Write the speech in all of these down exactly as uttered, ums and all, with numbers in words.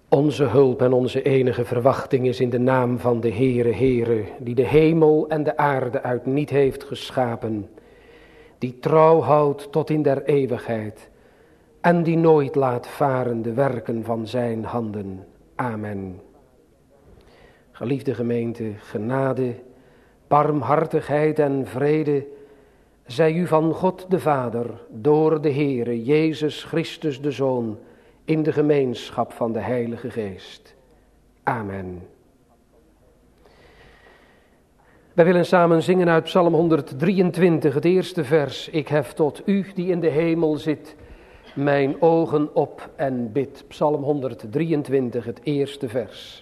Onze hulp en onze enige verwachting is in de naam van de Heere, Heere, die de hemel en de aarde uit niet heeft geschapen, die trouw houdt tot in der eeuwigheid en die nooit laat varen de werken van zijn handen. Amen. Geliefde gemeente, genade, barmhartigheid en vrede zij u van God de Vader, door de Heere Jezus Christus de Zoon, in de gemeenschap van de Heilige Geest. Amen. Wij willen samen zingen uit Psalm honderddrieëntwintig, het eerste vers. Ik hef tot u die in de hemel zit, mijn ogen op en bid. Psalm honderddrieëntwintig, het eerste vers.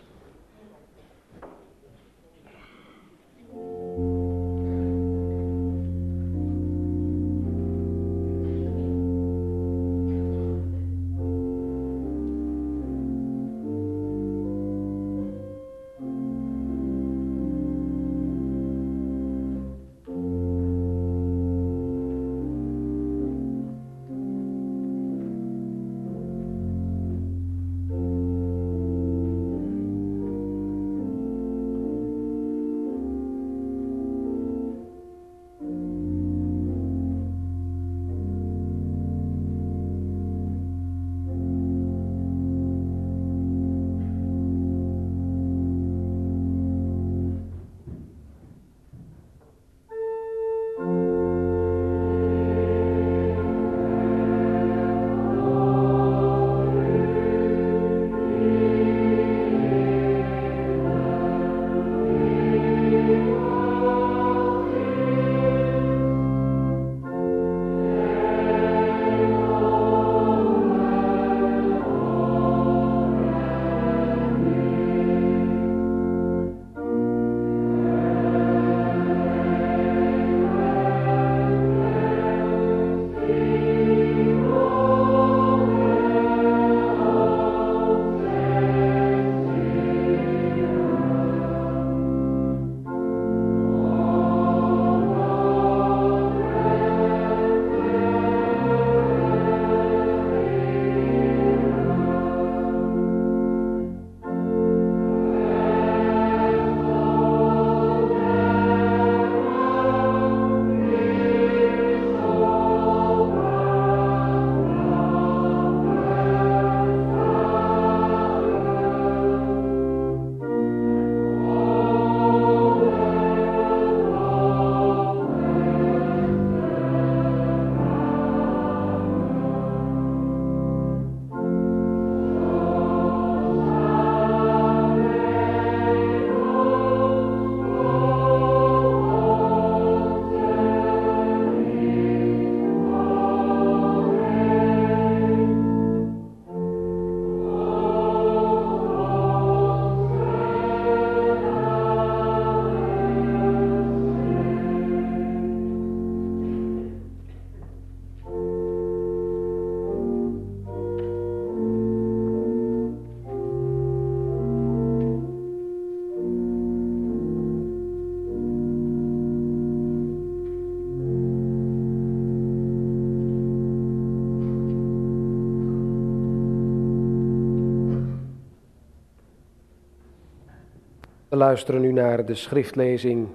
We luisteren nu naar de schriftlezing.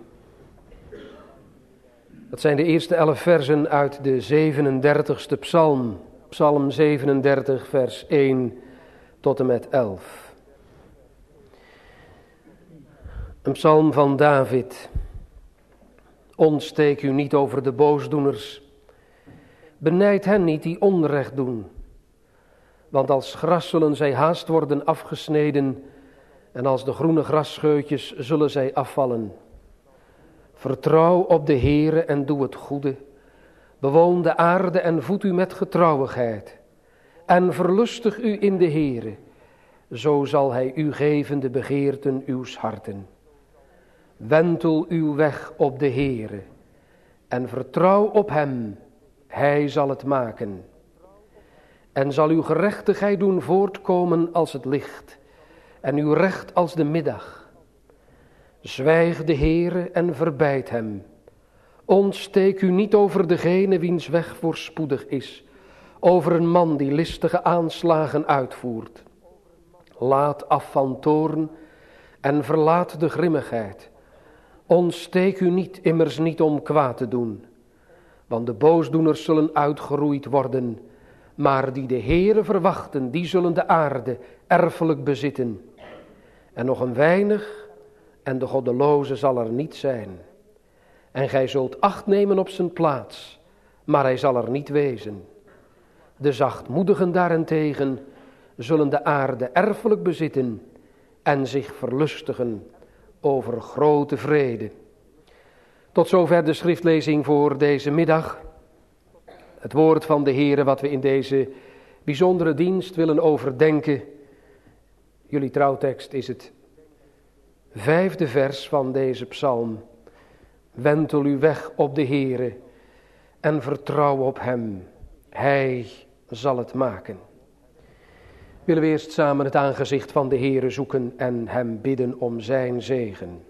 Dat zijn de eerste elf versen uit de zevenendertigste psalm. Psalm zevenendertig, vers één tot en met elf. Een psalm van David. Ontsteek u niet over de boosdoeners. Benijd hen niet die onrecht doen. Want als gras zullen zij haast worden afgesneden, en als de groene grasscheutjes zullen zij afvallen. Vertrouw op de Heere en doe het goede. Bewoon de aarde en voed u met getrouwigheid. En verlustig u in de Heere. Zo zal hij u geven de begeerten uws harten. Wentel uw weg op de Heere. En vertrouw op hem. Hij zal het maken. En zal uw gerechtigheid doen voortkomen als het licht. En uw recht als de middag. Zwijg de Heere en verbijd hem. Ontsteek u niet over degene wiens weg voorspoedig is. Over een man die listige aanslagen uitvoert. laat af van toorn en verlaat de grimmigheid. Ontsteek u niet, immers niet om kwaad te doen. Want de boosdoeners zullen uitgeroeid worden, maar die de Heere verwachten, die zullen de aarde erfelijk bezitten. En nog een weinig, en de goddeloze zal er niet zijn. En gij zult acht nemen op zijn plaats, maar hij zal er niet wezen. De zachtmoedigen daarentegen zullen de aarde erfelijk bezitten en zich verlustigen over grote vrede. Tot zover de schriftlezing voor deze middag. Het woord van de Heere wat we in deze bijzondere dienst willen overdenken. Jullie trouwtekst is het vijfde vers van deze psalm. Wentel u weg op de Heere en vertrouw op hem. Hij zal het maken. Willen we eerst samen het aangezicht van de Heere zoeken en hem bidden om zijn zegen.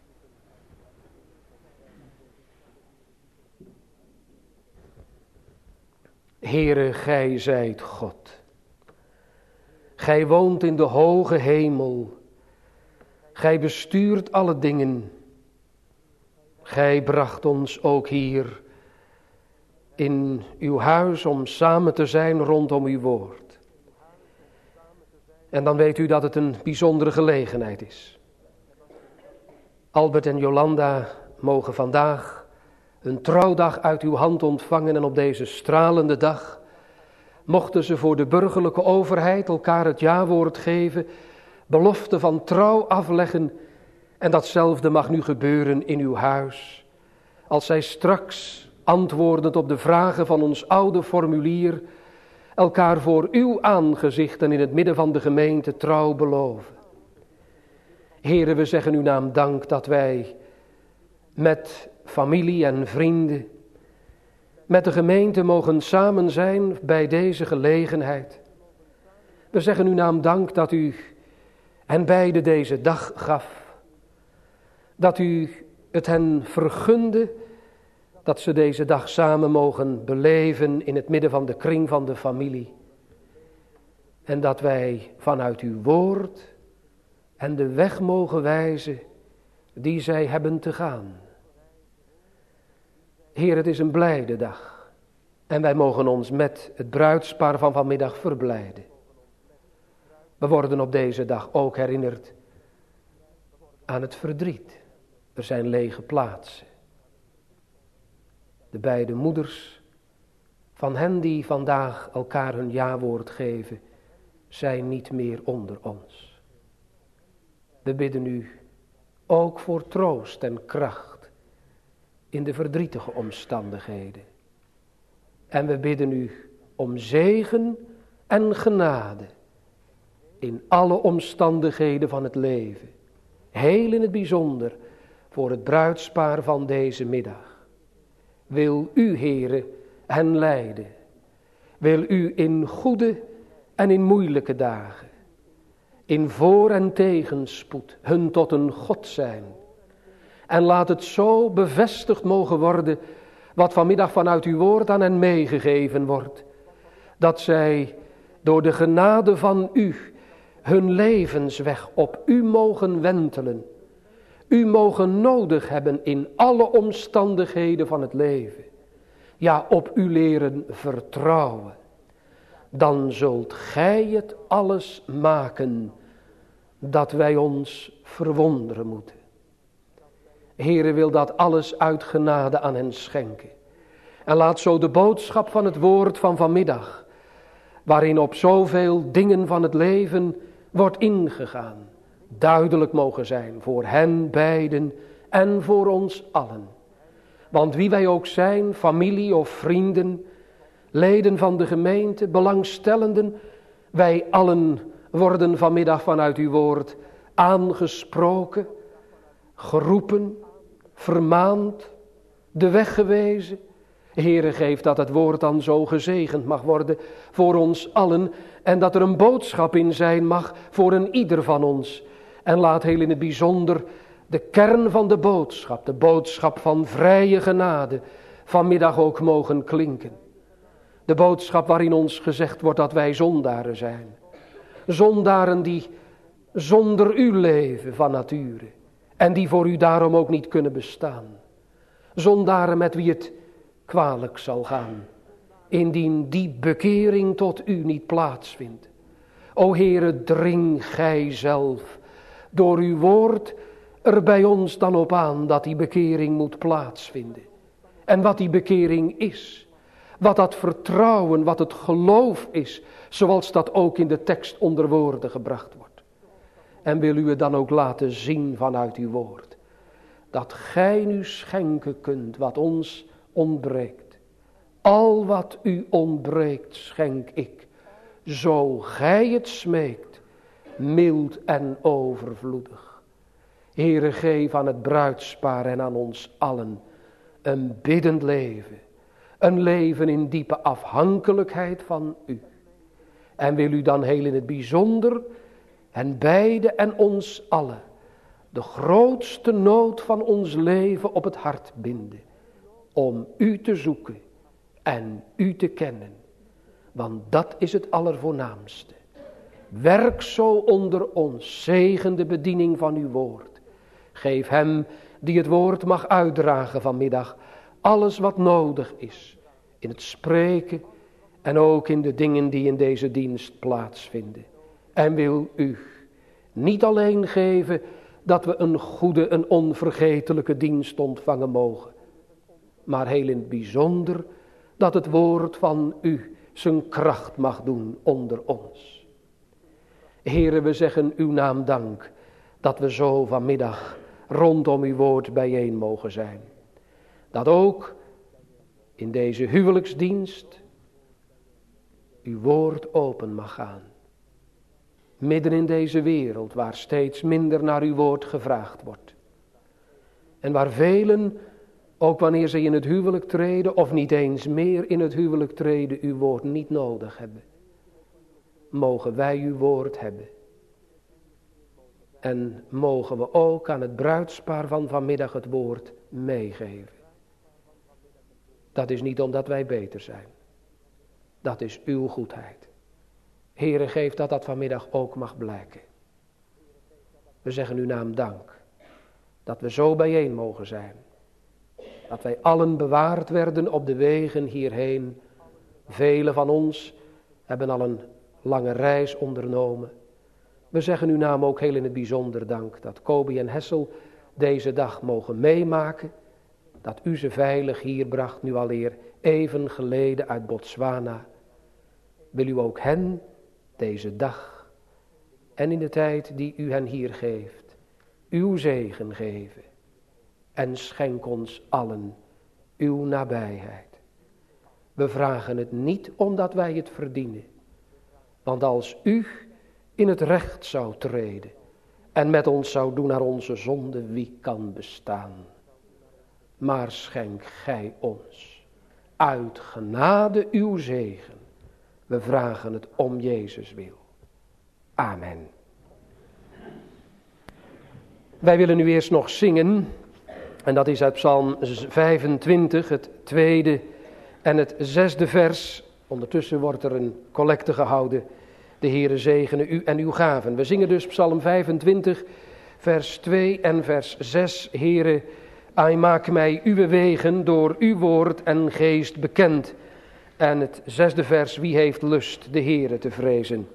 Heere, gij zijt God. Gij woont in de hoge hemel. Gij bestuurt alle dingen. Gij bracht ons ook hier in uw huis om samen te zijn rondom uw woord. En dan weet u dat het een bijzondere gelegenheid is. Albert en Jolanda mogen vandaag een trouwdag uit uw hand ontvangen en op deze stralende dag mochten ze voor de burgerlijke overheid elkaar het jawoord geven, belofte van trouw afleggen en datzelfde mag nu gebeuren in uw huis. Als zij straks, antwoordend op de vragen van ons oude formulier, elkaar voor uw aangezicht en in het midden van de gemeente trouw beloven. Here, we zeggen uw naam dank dat wij met familie en vrienden, met de gemeente mogen samen zijn bij deze gelegenheid. We zeggen uw naam dank dat u hen beiden deze dag gaf. Dat u het hen vergunde dat ze deze dag samen mogen beleven in het midden van de kring van de familie. En dat wij vanuit uw woord en de weg mogen wijzen die zij hebben te gaan. Heer, het is een blijde dag en wij mogen ons met het bruidspaar van vanmiddag verblijden. We worden op deze dag ook herinnerd aan het verdriet. Er zijn lege plaatsen. De beide moeders van hen die vandaag elkaar hun jawoord geven, zijn niet meer onder ons. We bidden u ook voor troost en kracht in de verdrietige omstandigheden. En we bidden u om zegen en genade in alle omstandigheden van het leven. Heel in het bijzonder voor het bruidspaar van deze middag. Wil u, Heere, hen leiden. Wil u in goede en in moeilijke dagen, in voor- en tegenspoed, hun tot een God zijn. En laat het zo bevestigd mogen worden, wat vanmiddag vanuit uw woord aan hen meegegeven wordt. Dat zij door de genade van u hun levensweg op u mogen wentelen. U mogen nodig hebben in alle omstandigheden van het leven. Ja, op u leren vertrouwen. Dan zult gij het alles maken dat wij ons verwonderen moeten. Heere, wil dat alles uit genade aan hen schenken. En laat zo de boodschap van het woord van vanmiddag, waarin op zoveel dingen van het leven wordt ingegaan, duidelijk mogen zijn voor hen beiden en voor ons allen. Want wie wij ook zijn, familie of vrienden, leden van de gemeente, belangstellenden, wij allen worden vanmiddag vanuit uw woord aangesproken, geroepen, vermaand, de weg gewezen. Heere, geef dat het woord dan zo gezegend mag worden voor ons allen en dat er een boodschap in zijn mag voor een ieder van ons. En laat heel in het bijzonder de kern van de boodschap, de boodschap van vrije genade, vanmiddag ook mogen klinken. De boodschap waarin ons gezegd wordt dat wij zondaren zijn. Zondaren die zonder uw leven van nature en die voor u daarom ook niet kunnen bestaan. Zondaren met wie het kwalijk zal gaan, indien die bekering tot u niet plaatsvindt. O Heere, dring gij zelf door uw woord er bij ons dan op aan dat die bekering moet plaatsvinden. En wat die bekering is, wat dat vertrouwen, wat het geloof is, zoals dat ook in de tekst onder woorden gebracht wordt. En wil u het dan ook laten zien vanuit uw woord, dat gij nu schenken kunt wat ons ontbreekt. Al wat u ontbreekt schenk ik, zo gij het smeekt, mild en overvloedig. Heere, geef aan het bruidspaar en aan ons allen een biddend leven. Een leven in diepe afhankelijkheid van u. En wil u dan heel in het bijzonder en beide en ons allen de grootste nood van ons leven op het hart binden. Om u te zoeken en u te kennen. Want dat is het allervoornaamste. Werk zo onder ons, zegen de bediening van uw woord. Geef hem die het woord mag uitdragen vanmiddag alles wat nodig is. In het spreken en ook in de dingen die in deze dienst plaatsvinden. En wil u niet alleen geven dat we een goede, een onvergetelijke dienst ontvangen mogen. Maar heel in het bijzonder dat het woord van u zijn kracht mag doen onder ons. Heere, we zeggen uw naam dank dat we zo vanmiddag rondom uw woord bijeen mogen zijn. Dat ook in deze huwelijksdienst uw woord open mag gaan. Midden in deze wereld waar steeds minder naar uw woord gevraagd wordt. En waar velen, ook wanneer ze in het huwelijk treden of niet eens meer in het huwelijk treden, uw woord niet nodig hebben. Mogen wij uw woord hebben. En mogen we ook aan het bruidspaar van vanmiddag het woord meegeven. Dat is niet omdat wij beter zijn. Dat is uw goedheid. Heere, geef dat dat vanmiddag ook mag blijken. We zeggen uw naam dank. Dat we zo bijeen mogen zijn. Dat wij allen bewaard werden op de wegen hierheen. Velen van ons hebben al een lange reis ondernomen. We zeggen uw naam ook heel in het bijzonder dank. Dat Kobi en Hessel deze dag mogen meemaken. Dat u ze veilig hier bracht, nu alweer even geleden uit Botswana. Wil u ook hen deze dag en in de tijd die u hen hier geeft, uw zegen geven. En schenk ons allen uw nabijheid. We vragen het niet omdat wij het verdienen. Want als u in het recht zou treden en met ons zou doen naar onze zonde, wie kan bestaan? Maar schenk gij ons uit genade uw zegen. We vragen het om Jezus wil. Amen. Wij willen nu eerst nog zingen. En dat is uit Psalm vijfentwintig, het tweede en het zesde vers. Ondertussen wordt er een collecte gehouden. De Heere zegene u en uw gaven. We zingen dus Psalm vijfentwintig, vers twee en vers zes. Heere, ai maak mij uw wegen door uw woord en geest bekend. En het zesde vers, wie heeft lust de Heere te vrezen?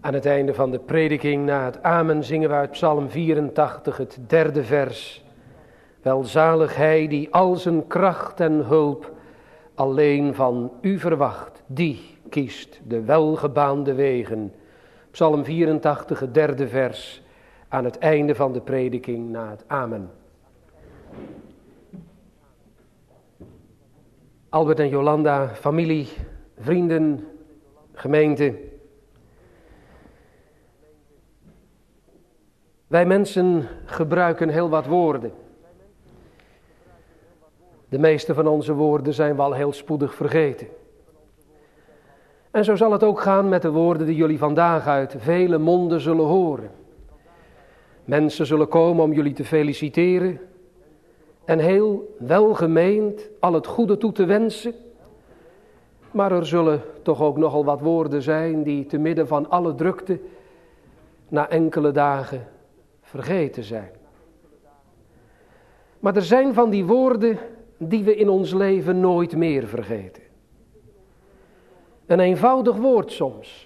Aan het einde van de prediking, na het amen, zingen we uit Psalm vierentachtig, het derde vers. Welzalig hij die al zijn kracht en hulp alleen van u verwacht. Die kiest de welgebaande wegen. Psalm vierentachtig, het derde vers, aan het einde van de prediking, na het amen. Albert en Jolanda, familie, vrienden, gemeente. Wij mensen gebruiken heel wat woorden. De meeste van onze woorden zijn we al heel spoedig vergeten. En zo zal het ook gaan met de woorden die jullie vandaag uit vele monden zullen horen. Mensen zullen komen om jullie te feliciteren en heel welgemeend al het goede toe te wensen. Maar er zullen toch ook nogal wat woorden zijn die te midden van alle drukte na enkele dagen vergeten zijn. Maar er zijn van die woorden die we in ons leven nooit meer vergeten. Een eenvoudig woord soms.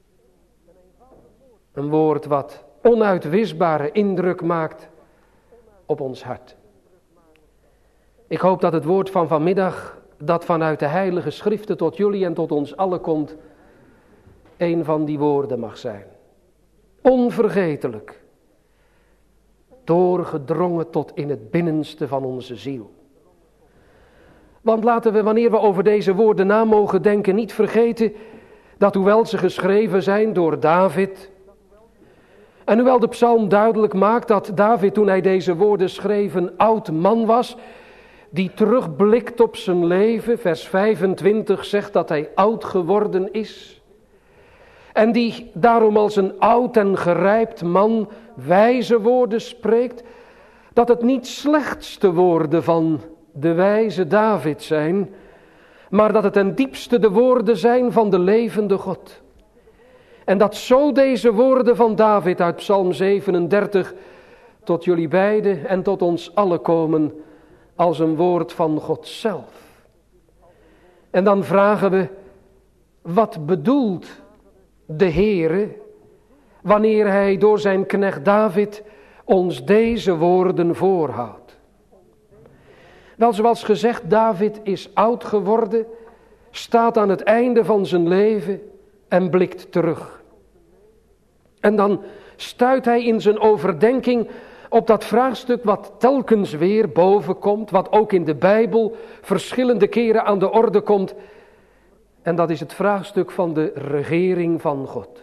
Een woord wat onuitwisbare indruk maakt op ons hart. Ik hoop dat het woord van vanmiddag, dat vanuit de Heilige Schriften tot jullie en tot ons allen komt, een van die woorden mag zijn. Onvergetelijk. Doorgedrongen tot in het binnenste van onze ziel. Want laten we, wanneer we over deze woorden na mogen denken, niet vergeten dat hoewel ze geschreven zijn door David, en hoewel de psalm duidelijk maakt dat David toen hij deze woorden schreef een oud man was, die terugblikt op zijn leven, vers vijfentwintig zegt dat hij oud geworden is. En die daarom als een oud en gerijpt man wijze woorden spreekt, dat het niet slechts de woorden van de wijze David zijn, maar dat het ten diepste de woorden zijn van de levende God. En dat zo deze woorden van David uit Psalm zevenendertig tot jullie beiden en tot ons allen komen als een woord van God zelf. En dan vragen we, wat bedoelt de Heere wanneer hij door zijn knecht David ons deze woorden voorhoudt? Wel, zoals gezegd, David is oud geworden, staat aan het einde van zijn leven en blikt terug. En dan stuit hij in zijn overdenking op dat vraagstuk wat telkens weer boven komt, wat ook in de Bijbel verschillende keren aan de orde komt. En dat is het vraagstuk van de regering van God.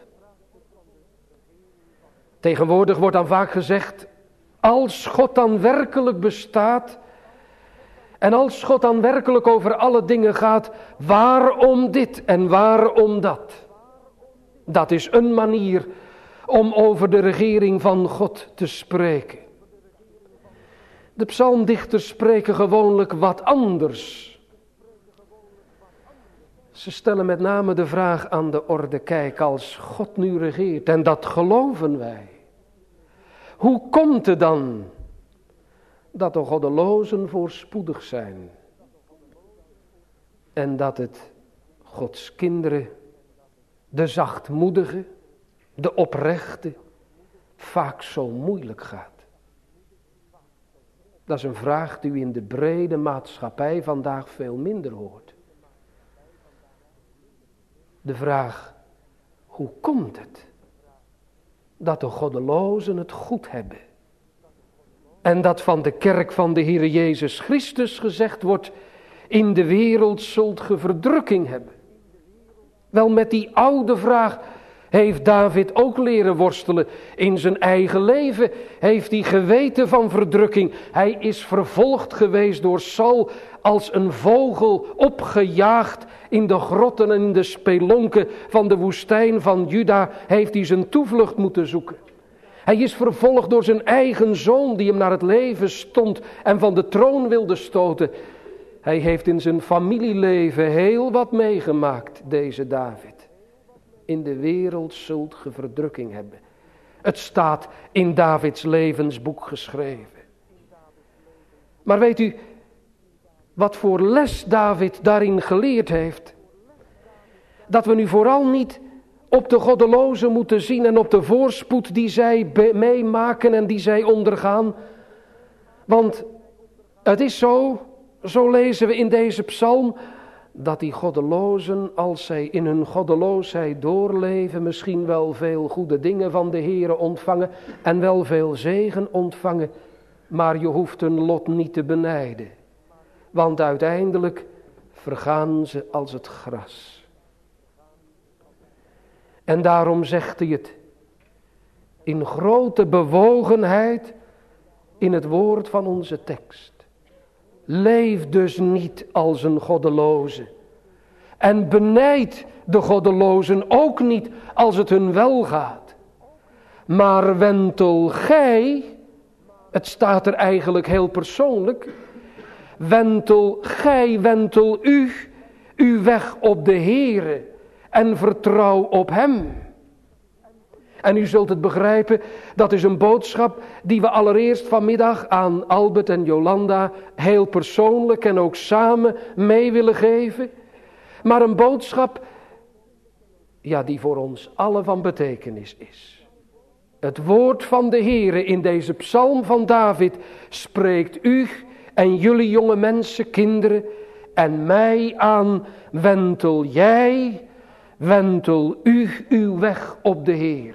Tegenwoordig wordt dan vaak gezegd, als God dan werkelijk bestaat en als God dan werkelijk over alle dingen gaat, waarom dit en waarom dat? Dat is een manier om over de regering van God te spreken. De psalmdichters spreken gewoonlijk wat anders. Ze stellen met name de vraag aan de orde, kijk, als God nu regeert, en dat geloven wij. Hoe komt het dan dat de goddelozen voorspoedig zijn en dat het Gods kinderen, de zachtmoedigen, de oprechte, vaak zo moeilijk gaat? Dat is een vraag die u in de brede maatschappij vandaag veel minder hoort. De vraag, hoe komt het dat de goddelozen het goed hebben? En dat van de kerk van de Heer Jezus Christus gezegd wordt, in de wereld zult ge verdrukking hebben. Wel, met die oude vraag heeft David ook leren worstelen. In zijn eigen leven heeft hij geweten van verdrukking. Hij is vervolgd geweest door Saul, als een vogel opgejaagd in de grotten en in de spelonken van de woestijn van Juda heeft hij zijn toevlucht moeten zoeken. Hij is vervolgd door zijn eigen zoon die hem naar het leven stond en van de troon wilde stoten. Hij heeft in zijn familieleven heel wat meegemaakt, deze David. In de wereld zult ge verdrukking hebben. Het staat in Davids levensboek geschreven. Maar weet u wat voor les David daarin geleerd heeft? Dat we nu vooral niet op de goddelozen moeten zien en op de voorspoed die zij be- meemaken en die zij ondergaan. Want het is zo, zo lezen we in deze psalm, dat die goddelozen, als zij in hun goddeloosheid doorleven, misschien wel veel goede dingen van de Heere ontvangen en wel veel zegen ontvangen, maar je hoeft hun lot niet te benijden. Want uiteindelijk vergaan ze als het gras. En daarom zegt hij het in grote bewogenheid in het woord van onze tekst. Leef dus niet als een goddeloze. En benijd de goddelozen ook niet als het hun wel gaat. Maar wentel gij, het staat er eigenlijk heel persoonlijk. Wentel gij, wentel u, uw weg op de Heere en vertrouw op hem. En u zult het begrijpen, dat is een boodschap die we allereerst vanmiddag aan Albert en Jolanda heel persoonlijk en ook samen mee willen geven. Maar een boodschap, ja, die voor ons allen van betekenis is. Het woord van de Heere in deze psalm van David spreekt u en jullie jonge mensen, kinderen en mij aan. Wentel jij, wentel u uw weg op de Heere.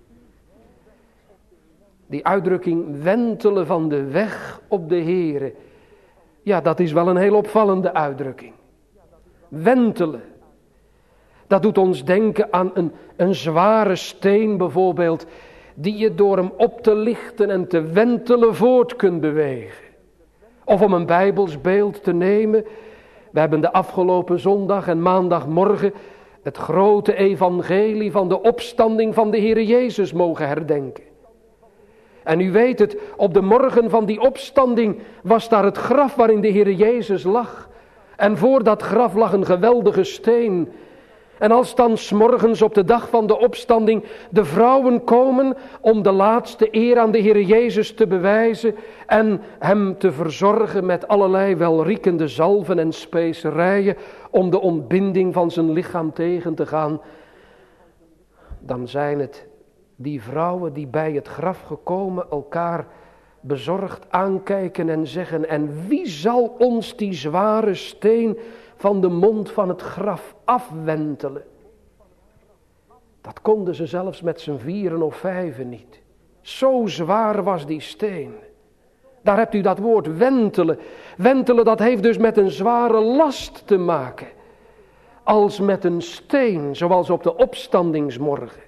Die uitdrukking wentelen van de weg op de Heere. Ja, dat is wel een heel opvallende uitdrukking. Wentelen. Dat doet ons denken aan een, een zware steen bijvoorbeeld, die je door hem op te lichten en te wentelen voort kunt bewegen. Of om een Bijbels beeld te nemen. We hebben de afgelopen zondag en maandagmorgen het grote evangelie van de opstanding van de Heere Jezus mogen herdenken. En u weet het, op de morgen van die opstanding was daar het graf waarin de Heere Jezus lag. En voor dat graf lag een geweldige steen. En als dan 's morgens op de dag van de opstanding de vrouwen komen om de laatste eer aan de Heere Jezus te bewijzen en hem te verzorgen met allerlei welriekende zalven en specerijen om de ontbinding van zijn lichaam tegen te gaan, dan zijn het die vrouwen die bij het graf gekomen elkaar bezorgd aankijken en zeggen: en wie zal ons die zware steen van de mond van het graf afwentelen? Dat konden ze zelfs met z'n vieren of vijven niet. Zo zwaar was die steen. Daar hebt u dat woord wentelen. Wentelen, dat heeft dus met een zware last te maken. Als met een steen, zoals op de opstandingsmorgen.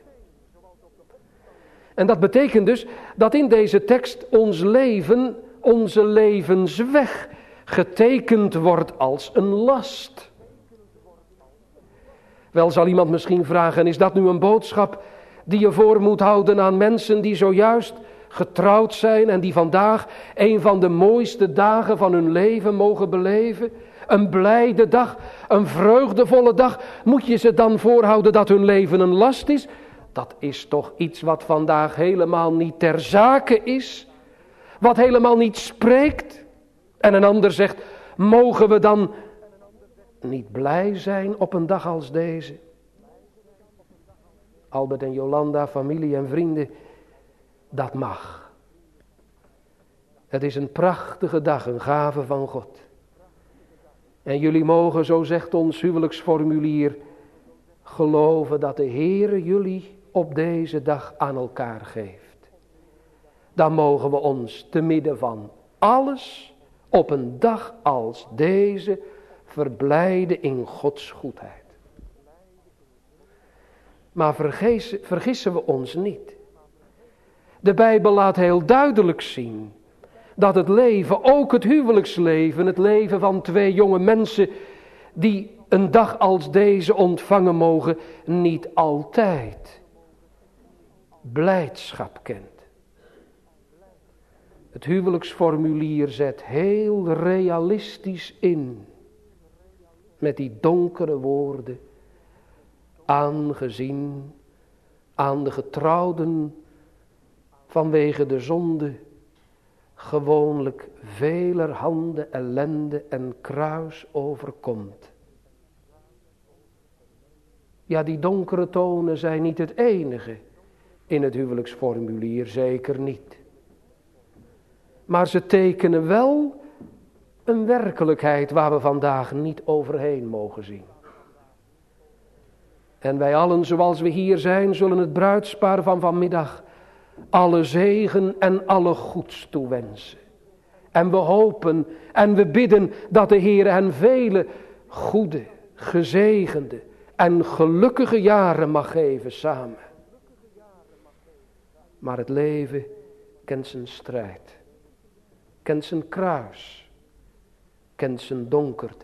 En dat betekent dus dat in deze tekst ons leven, onze levensweg, getekend wordt als een last. Wel zal iemand misschien vragen, is dat nu een boodschap die je voor moet houden aan mensen die zojuist getrouwd zijn en die vandaag een van de mooiste dagen van hun leven mogen beleven? Een blijde dag, een vreugdevolle dag. Moet je ze dan voorhouden dat hun leven een last is? Dat is toch iets wat vandaag helemaal niet ter zake is. Wat helemaal niet spreekt. En een ander zegt, mogen we dan niet blij zijn op een dag als deze? Albert en Jolanda, familie en vrienden, dat mag. Het is een prachtige dag, een gave van God. En jullie mogen, zo zegt ons huwelijksformulier, geloven dat de Heere jullie op deze dag aan elkaar geeft. Dan mogen we ons te midden van alles op een dag als deze verblijden in Gods goedheid. Maar vergissen, vergissen we ons niet. De Bijbel laat heel duidelijk zien dat het leven, ook het huwelijksleven, het leven van twee jonge mensen die een dag als deze ontvangen mogen, niet altijd blijdschap kent. Het huwelijksformulier zet heel realistisch in met die donkere woorden: aangezien aan de getrouwden vanwege de zonde gewoonlijk velerhande ellende en kruis overkomt. Ja, die donkere tonen zijn niet het enige in het huwelijksformulier, zeker niet. Maar ze tekenen wel een werkelijkheid waar we vandaag niet overheen mogen zien. En wij allen, zoals we hier zijn, zullen het bruidspaar van vanmiddag alle zegen en alle goeds toewensen. En we hopen en we bidden dat de Heer hen vele goede, gezegende en gelukkige jaren mag geven samen. Maar het leven kent zijn strijd, kent zijn kruis, kent zijn donkerte.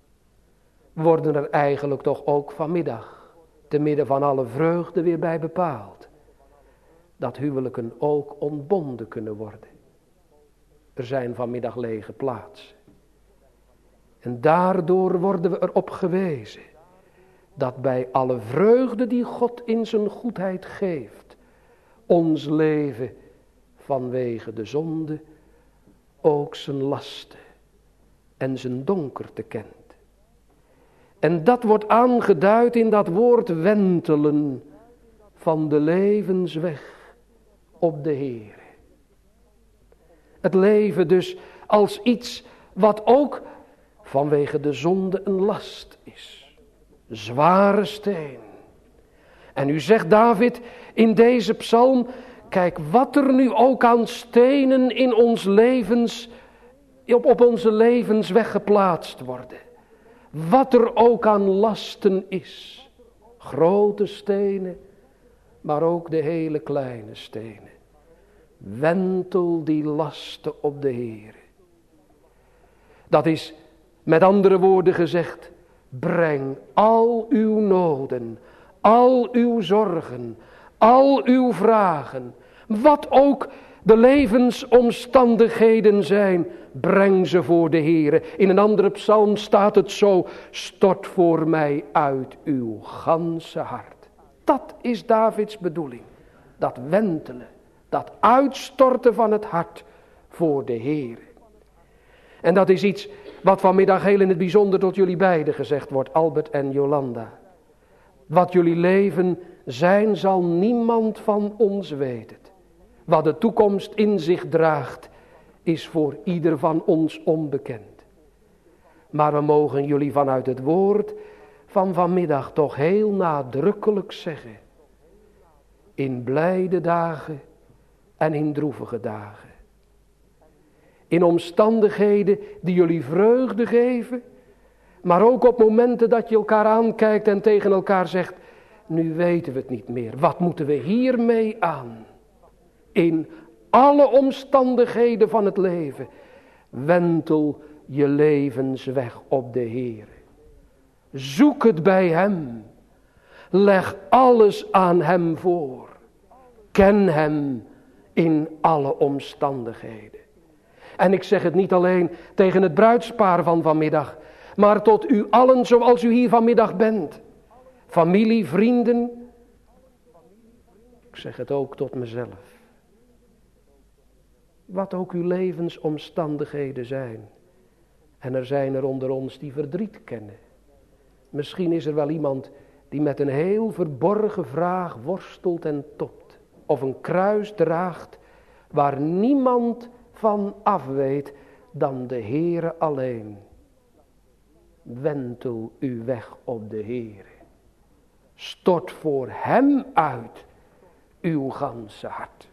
Worden er eigenlijk toch ook vanmiddag, te midden van alle vreugde, weer bij bepaald, dat huwelijken ook ontbonden kunnen worden. Er zijn vanmiddag lege plaatsen. En daardoor worden we erop gewezen dat bij alle vreugde die God in zijn goedheid geeft, ons leven vanwege de zonde ook zijn lasten en zijn donkerte kent. En dat wordt aangeduid in dat woord wentelen van de levensweg op de Heer. Het leven dus als iets wat ook vanwege de zonde een last is. Zware steen. En u zegt David in deze psalm, kijk wat er nu ook aan stenen in ons levens, op, op onze levensweg geplaatst worden. Wat er ook aan lasten is. Grote stenen, maar ook de hele kleine stenen. Wentel die lasten op de Heer. Dat is met andere woorden gezegd, breng al uw noden, al uw zorgen, al uw vragen, wat ook de levensomstandigheden zijn, breng ze voor de Heere. In een andere psalm staat het zo, stort voor mij uit uw ganse hart. Dat is Davids bedoeling, dat wentelen, dat uitstorten van het hart voor de Heere. En dat is iets wat vanmiddag heel in het bijzonder tot jullie beiden gezegd wordt, Albert en Jolanda. Wat jullie leven zijn zal niemand van ons weten. Wat de toekomst in zich draagt is voor ieder van ons onbekend. Maar we mogen jullie vanuit het woord van vanmiddag toch heel nadrukkelijk zeggen. In blijde dagen en in droevige dagen. In omstandigheden die jullie vreugde geven. Maar ook op momenten dat je elkaar aankijkt en tegen elkaar zegt. Nu weten we het niet meer. Wat moeten we hiermee aan? In alle omstandigheden van het leven. Wentel je levensweg op de Heer. Zoek het bij Hem. Leg alles aan Hem voor. Ken Hem in alle omstandigheden. En ik zeg het niet alleen tegen het bruidspaar van vanmiddag, maar tot u allen zoals u hier vanmiddag bent. Familie, vrienden. Ik zeg het ook tot mezelf. Wat ook uw levensomstandigheden zijn. En er zijn er onder ons die verdriet kennen. Misschien is er wel iemand die met een heel verborgen vraag worstelt en topt. Of een kruis draagt waar niemand van af weet dan de Heere alleen. Wentel uw weg op de Heere. Stort voor Hem uit uw ganse hart.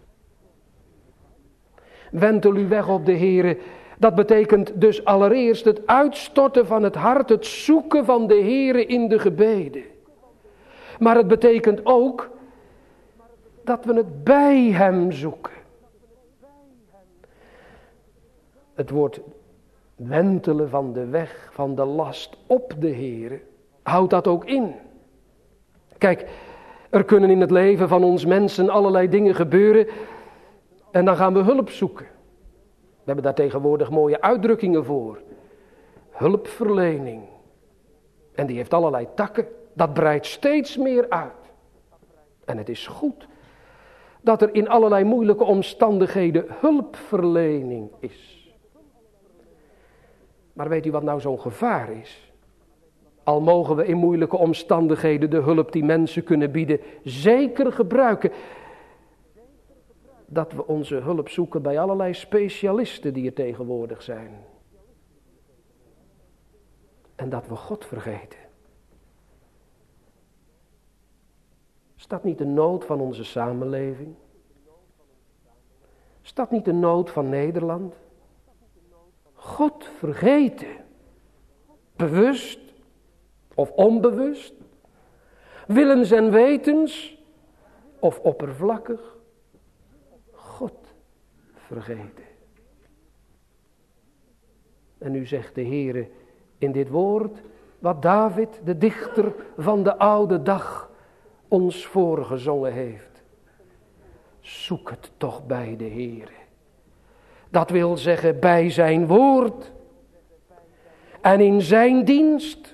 Wentel uw weg op de Heere. Dat betekent dus allereerst het uitstorten van het hart, het zoeken van de Heere in de gebeden. Maar het betekent ook dat we het bij Hem zoeken. Het woord wentelen van de weg, van de last op de Heere, houdt dat ook in. Kijk, er kunnen in het leven van ons mensen allerlei dingen gebeuren en dan gaan we hulp zoeken. We hebben daar tegenwoordig mooie uitdrukkingen voor. Hulpverlening. En die heeft allerlei takken. Dat breidt steeds meer uit. En het is goed dat er in allerlei moeilijke omstandigheden hulpverlening is. Maar weet u wat nou zo'n gevaar is? Al mogen we in moeilijke omstandigheden de hulp die mensen kunnen bieden zeker gebruiken. Dat we onze hulp zoeken bij allerlei specialisten die er tegenwoordig zijn. En dat we God vergeten. Is dat niet de nood van onze samenleving? Is dat niet de nood van Nederland? God vergeten. Bewust of onbewust. Willens en wetens of oppervlakkig. God vergeten. En nu zegt de Heere in dit woord wat David, de dichter van de oude dag, ons voorgezongen heeft. Zoek het toch bij de Heere. Dat wil zeggen bij zijn woord en in zijn dienst.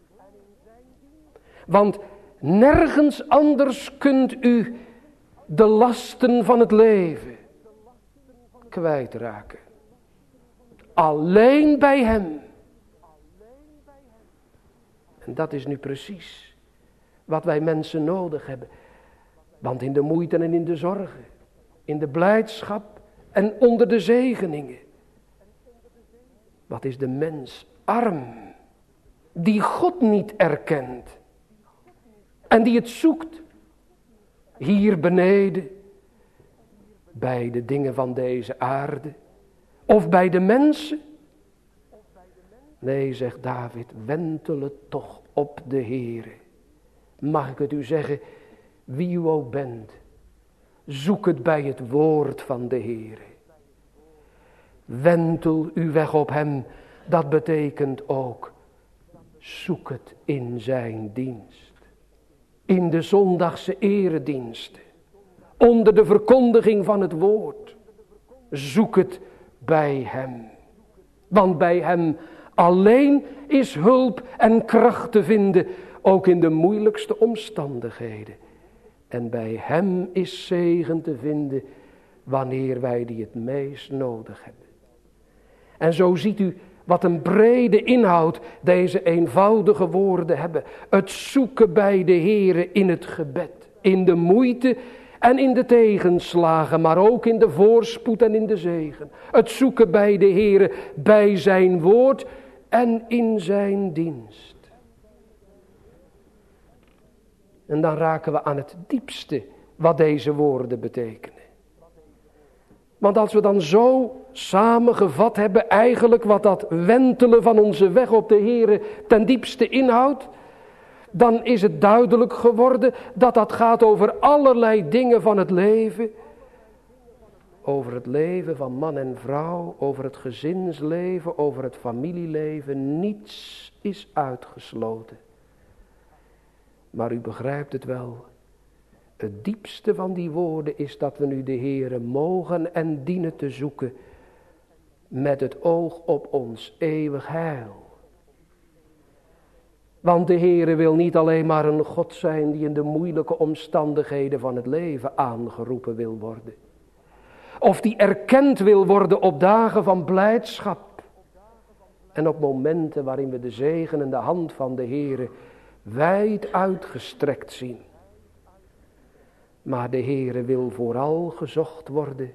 Want nergens anders kunt u de lasten van het leven kwijtraken. Alleen bij hem. En dat is nu precies wat wij mensen nodig hebben. Want in de moeite en in de zorgen, in de blijdschap en onder de zegeningen. Wat is de mens arm, die God niet erkent. En die het zoekt, hier beneden, bij de dingen van deze aarde, of bij de mensen. Nee, zegt David, wentel het toch op de Heere. Mag ik het u zeggen, wie u ook bent, zoek het bij het woord van de Heere. Wentel uw weg op hem, dat betekent ook, zoek het in zijn dienst. In de zondagse erediensten, onder de verkondiging van het woord. Zoek het bij hem. Want bij hem alleen is hulp en kracht te vinden, ook in de moeilijkste omstandigheden. En bij hem is zegen te vinden, wanneer wij die het meest nodig hebben. En zo ziet u wat een brede inhoud deze eenvoudige woorden hebben. Het zoeken bij de Heere in het gebed, in de moeite en in de tegenslagen, maar ook in de voorspoed en in de zegen. Het zoeken bij de Heere, bij zijn woord en in zijn dienst. En dan raken we aan het diepste wat deze woorden betekenen. Want als we dan zo samengevat hebben eigenlijk wat dat wentelen van onze weg op de Heere ten diepste inhoudt, dan is het duidelijk geworden dat dat gaat over allerlei dingen van het leven. Over het leven van man en vrouw, over het gezinsleven, over het familieleven. Niets is uitgesloten. Maar u begrijpt het wel. Het diepste van die woorden is dat we nu de Heere mogen en dienen te zoeken met het oog op ons eeuwig heil. Want de Heere wil niet alleen maar een God zijn die in de moeilijke omstandigheden van het leven aangeroepen wil worden. Of die erkend wil worden op dagen van blijdschap. En op momenten waarin we de zegen en de hand van de Heere wijd uitgestrekt zien. Maar de Heere wil vooral gezocht worden,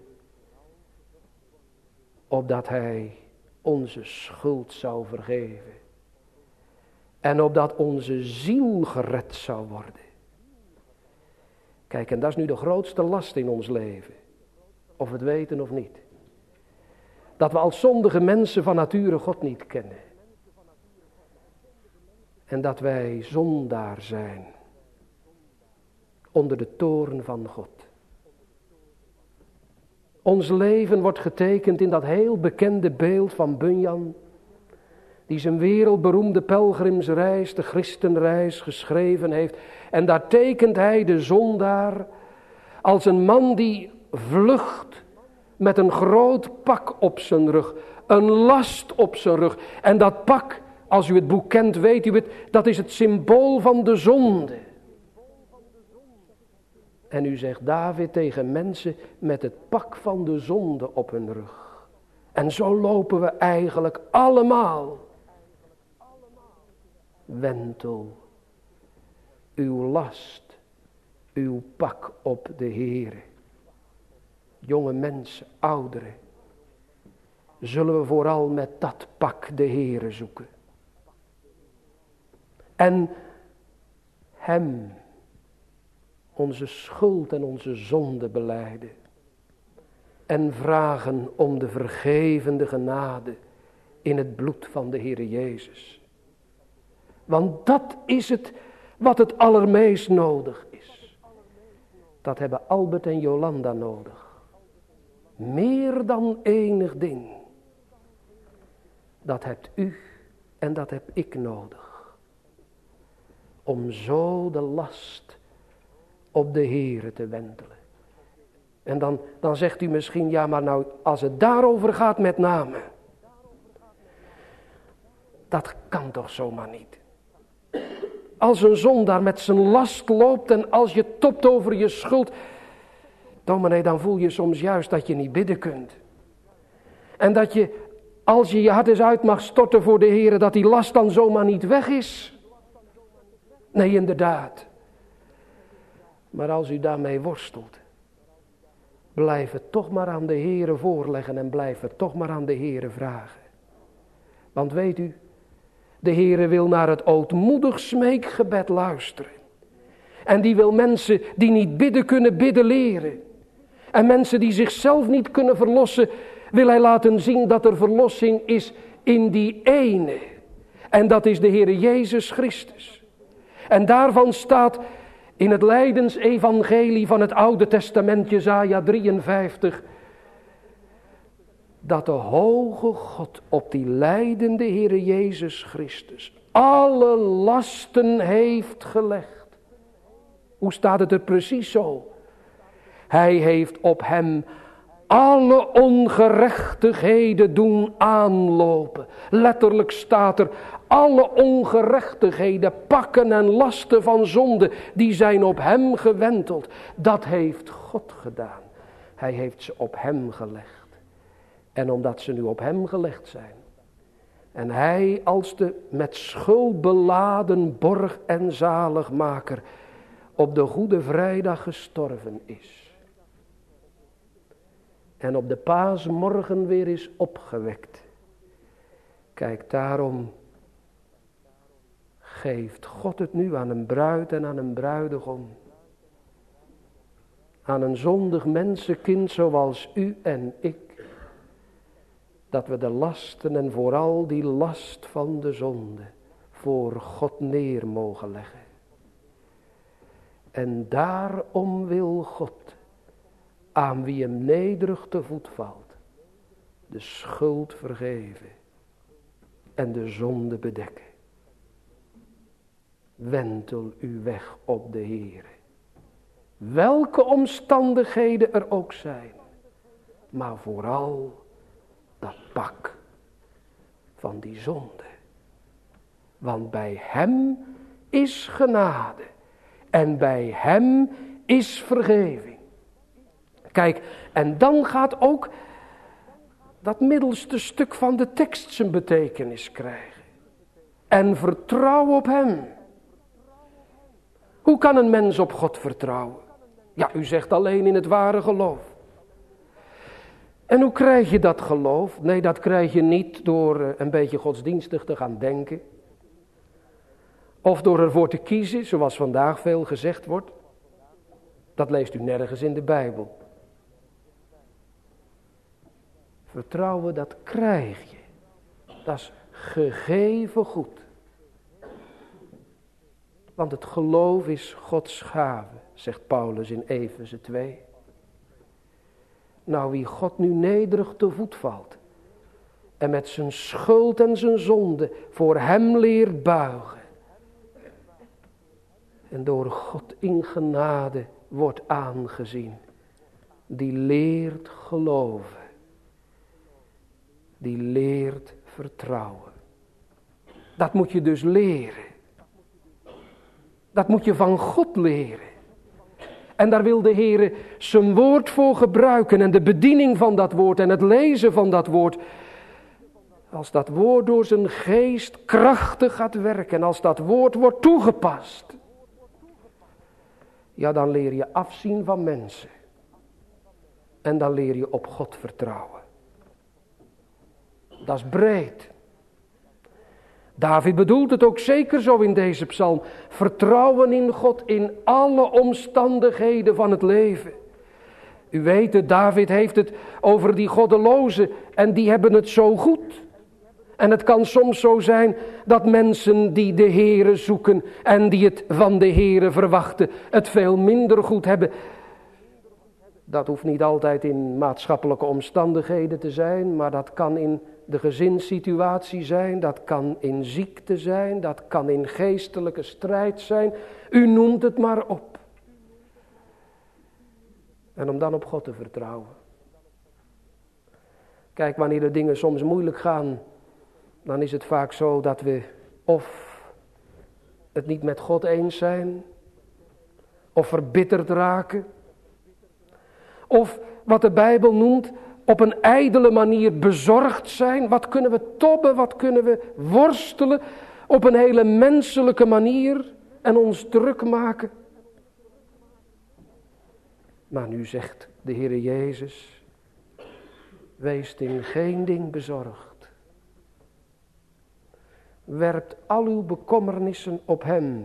opdat Hij onze schuld zou vergeven. En opdat onze ziel gered zou worden. Kijk, en dat is nu de grootste last in ons leven. Of we het weten of niet. Dat we als zondige mensen van nature God niet kennen. En dat wij zondaar zijn. Onder de toorn van God. Ons leven wordt getekend in dat heel bekende beeld van Bunyan, die zijn wereldberoemde pelgrimsreis, de christenreis, geschreven heeft. En daar tekent hij de zondaar als een man die vlucht met een groot pak op zijn rug, een last op zijn rug. En dat pak, als u het boek kent, weet u het, dat is het symbool van de zonde. En u zegt David tegen mensen met het pak van de zonde op hun rug. En zo lopen we eigenlijk allemaal. Wentel uw last, uw pak op de Heere. Jonge mensen, ouderen, zullen we vooral met dat pak de Heere zoeken. En hem onze schuld en onze zonde belijden. En vragen om de vergevende genade in het bloed van de Heere Jezus. Want dat is het wat het allermeest nodig is. Dat hebben Albert en Jolanda nodig. Meer dan enig ding. Dat hebt u en dat heb ik nodig. Om zo de last op de Heere te wentelen. En dan, dan zegt u misschien, ja maar nou, als het daarover gaat met name. Dat kan toch zomaar niet. Als een zondaar met zijn last loopt en als je topt over je schuld. Dominee, dan voel je soms juist dat je niet bidden kunt. En dat je, als je je hart eens uit mag storten voor de Heere, dat die last dan zomaar niet weg is. Nee, inderdaad. Maar als u daarmee worstelt, blijf het toch maar aan de Heere voorleggen en blijf het toch maar aan de Heere vragen. Want weet u, de Heere wil naar het ootmoedig smeekgebed luisteren. En die wil mensen die niet bidden kunnen bidden leren. En mensen die zichzelf niet kunnen verlossen, wil hij laten zien dat er verlossing is in die ene. En dat is de Heere Jezus Christus. En daarvan staat in het lijdensevangelie van het Oude Testament, Jesaja drieënvijftig, dat de hoge God op die lijdende Heere Jezus Christus alle lasten heeft gelegd. Hoe staat het er precies zo? Hij heeft op hem alle ongerechtigheden doen aanlopen. Letterlijk staat er, alle ongerechtigheden, pakken en lasten van zonde, die zijn op hem gewenteld. Dat heeft God gedaan. Hij heeft ze op hem gelegd. En omdat ze nu op hem gelegd zijn. En hij als de met schuld beladen borg en zaligmaker op de Goede Vrijdag gestorven is. En op de paasmorgen weer is opgewekt. Kijk, daarom geeft God het nu aan een bruid en aan een bruidegom. Aan een zondig mensenkind zoals u en ik. Dat we de lasten en vooral die last van de zonde voor God neer mogen leggen. En daarom wil God, aan wie hem nederig te voet valt, de schuld vergeven en de zonde bedekken. Wentel uw weg op de Heere. Welke omstandigheden er ook zijn, maar vooral dat pak van die zonde. Want bij hem is genade en bij hem is vergeving. Kijk, en dan gaat ook dat middelste stuk van de tekst zijn betekenis krijgen. En vertrouw op hem. Hoe kan een mens op God vertrouwen? Ja, u zegt alleen in het ware geloof. En hoe krijg je dat geloof? Nee, dat krijg je niet door een beetje godsdienstig te gaan denken. Of door ervoor te kiezen, zoals vandaag veel gezegd wordt. Dat leest u nergens in de Bijbel. Vertrouwen, dat krijg je. Dat is gegeven goed. Want het geloof is Gods gave, zegt Paulus in Efeze twee. Nou, wie God nu nederig te voet valt en met zijn schuld en zijn zonde voor hem leert buigen en door God in genade wordt aangezien, die leert geloven, die leert vertrouwen. Dat moet je dus leren. Dat moet je van God leren. En daar wil de Heere zijn woord voor gebruiken. En de bediening van dat woord en het lezen van dat woord. Als dat woord door zijn geest krachtig gaat werken en als dat woord wordt toegepast, ja, dan leer je afzien van mensen. En dan leer je op God vertrouwen. Dat is breed. David bedoelt het ook zeker zo in deze psalm. Vertrouwen in God in alle omstandigheden van het leven. U weet het, David heeft het over die goddelozen en die hebben het zo goed. En het kan soms zo zijn dat mensen die de Heere zoeken en die het van de Heere verwachten, het veel minder goed hebben. Dat hoeft niet altijd in maatschappelijke omstandigheden te zijn, maar dat kan in de gezinssituatie zijn, dat kan in ziekte zijn, dat kan in geestelijke strijd zijn. U noemt het maar op. En om dan op God te vertrouwen. Kijk, wanneer de dingen soms moeilijk gaan, dan is het vaak zo dat we of het niet met God eens zijn, of verbitterd raken, of wat de Bijbel noemt, op een ijdele manier bezorgd zijn. Wat kunnen we tobben, wat kunnen we worstelen, op een hele menselijke manier en ons druk maken. Maar nu zegt de Heere Jezus, wees in geen ding bezorgd. Werpt al uw bekommernissen op hem,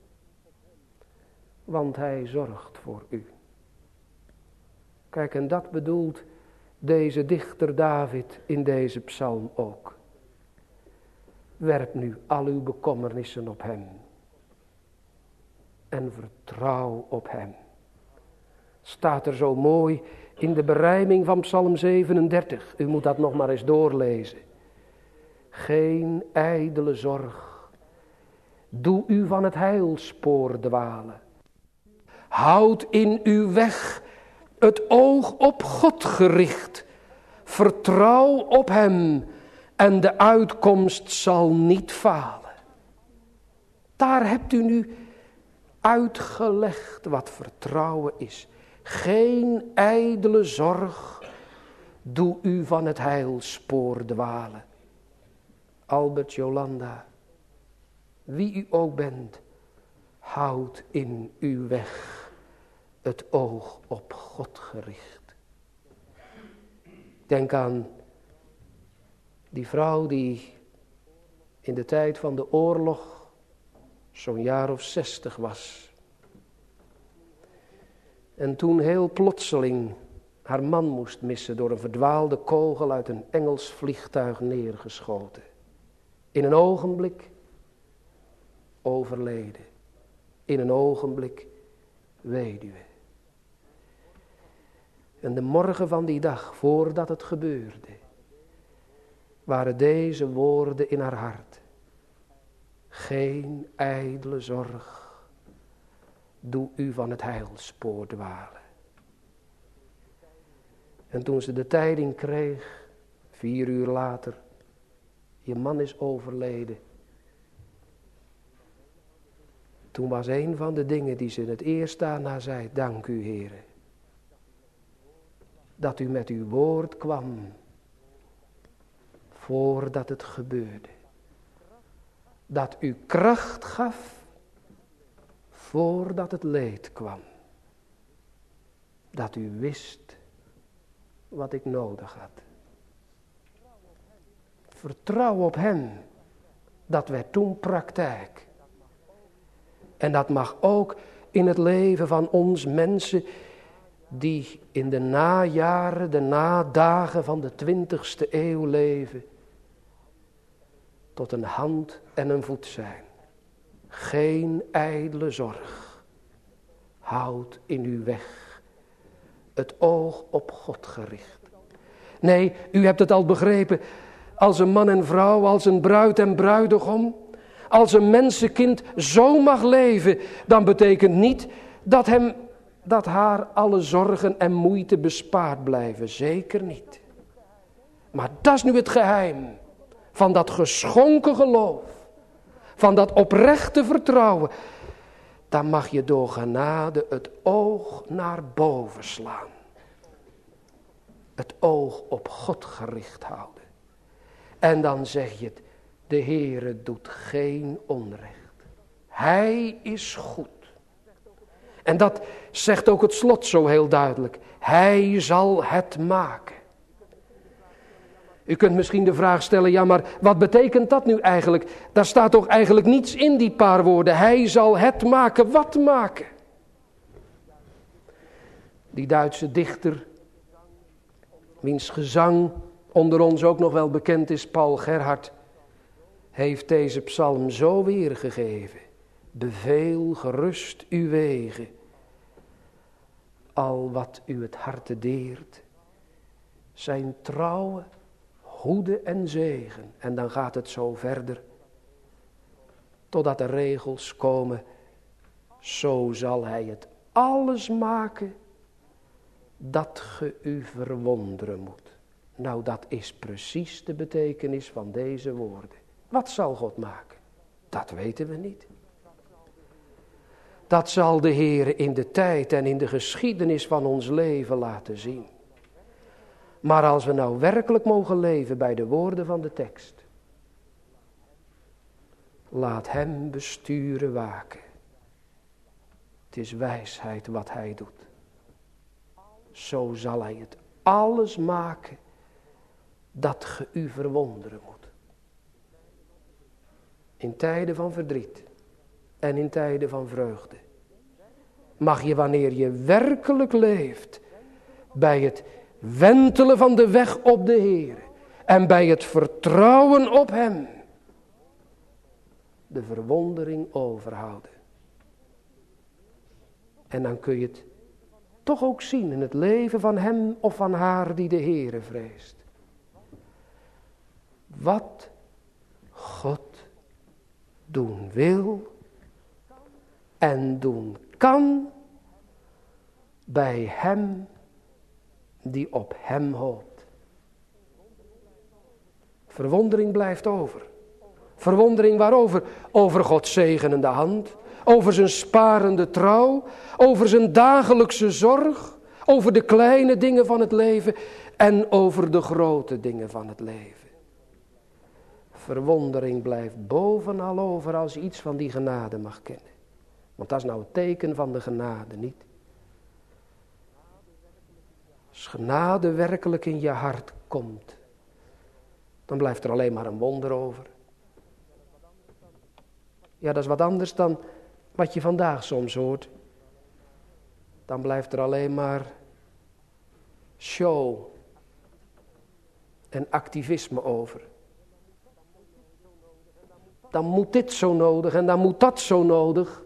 want hij zorgt voor u. Kijk, en dat bedoelt deze dichter David in deze psalm ook. Werp nu al uw bekommernissen op hem en vertrouw op hem. Staat er zo mooi in de berijming van psalm zevenendertig. U moet dat nog maar eens doorlezen. Geen ijdele zorg. Doe u van het heilspoor dwalen. Houd in uw weg het oog op God gericht. Vertrouw op hem en de uitkomst zal niet falen. Daar hebt u nu uitgelegd wat vertrouwen is. Geen ijdele zorg. Doe u van het heilspoor dwalen. Albert, Jolanda, wie u ook bent, houd in uw weg het oog op God gericht. Denk aan die vrouw die in de tijd van de oorlog zo'n jaar of zestig was. En toen heel plotseling haar man moest missen door een verdwaalde kogel uit een Engels vliegtuig neergeschoten. In een ogenblik overleden. In een ogenblik weduwe. En de morgen van die dag, voordat het gebeurde, waren deze woorden in haar hart. Geen ijdele zorg, doe u van het heilspoor dwalen. En toen ze de tijding kreeg, vier uur later, je man is overleden. Toen was een van de dingen die ze het eerst daarna zei, dank u Heere. Dat u met uw woord kwam, voordat het gebeurde. Dat u kracht gaf, voordat het leed kwam. Dat u wist wat ik nodig had. Vertrouw op hem. Dat werd toen praktijk. En dat mag ook in het leven van ons mensen die in de najaren, de nadagen van de twintigste eeuw leven, tot een hand en een voet zijn. Geen ijdele zorg. Houd in uw weg het oog op God gericht. Nee, u hebt het al begrepen. Als een man en vrouw, als een bruid en bruidegom, als een mensenkind zo mag leven, dan betekent niet dat hem, dat haar alle zorgen en moeite bespaard blijven. Zeker niet. Maar dat is nu het geheim van dat geschonken geloof, van dat oprechte vertrouwen. Dan mag je door genade het oog naar boven slaan. Het oog op God gericht houden. En dan zeg je het, de Heere doet geen onrecht. Hij is goed. En dat zegt ook het slot zo heel duidelijk. Hij zal het maken. U kunt misschien de vraag stellen, ja maar wat betekent dat nu eigenlijk? Daar staat toch eigenlijk niets in die paar woorden. Hij zal het maken, wat maken? Die Duitse dichter, wiens gezang onder ons ook nog wel bekend is, Paul Gerhardt, heeft deze psalm zo weergegeven. Beveel gerust uw wegen, al wat u het harte deert, zijn trouwe, goede en zegen. En dan gaat het zo verder, totdat de regels komen, zo zal hij het alles maken, dat ge u verwonderen moet. Nou, dat is precies de betekenis van deze woorden. Wat zal God maken? Dat weten we niet. Dat zal de Heer in de tijd en in de geschiedenis van ons leven laten zien. Maar als we nou werkelijk mogen leven bij de woorden van de tekst. Laat hem besturen waken. Het is wijsheid wat hij doet. Zo zal hij het alles maken dat ge u verwonderen moet. In tijden van verdriet en in tijden van vreugde. Mag je wanneer je werkelijk leeft bij het wentelen van de weg op de Heer en bij het vertrouwen op hem de verwondering overhouden. En dan kun je het toch ook zien in het leven van hem of van haar die de Heere vreest. Wat God doen wil en doen kan bij hem die op hem hoopt. Verwondering blijft over. Verwondering waarover? Over Gods zegenende hand, over zijn sparende trouw, over zijn dagelijkse zorg, over de kleine dingen van het leven en over de grote dingen van het leven. Verwondering blijft bovenal over als je iets van die genade mag kennen. Want dat is nou het teken van de genade, niet? Als genade werkelijk in je hart komt, dan blijft er alleen maar een wonder over. Ja, dat is wat anders dan wat je vandaag soms hoort. Dan blijft er alleen maar show en activisme over. Dan moet dit zo nodig en dan moet dat zo nodig.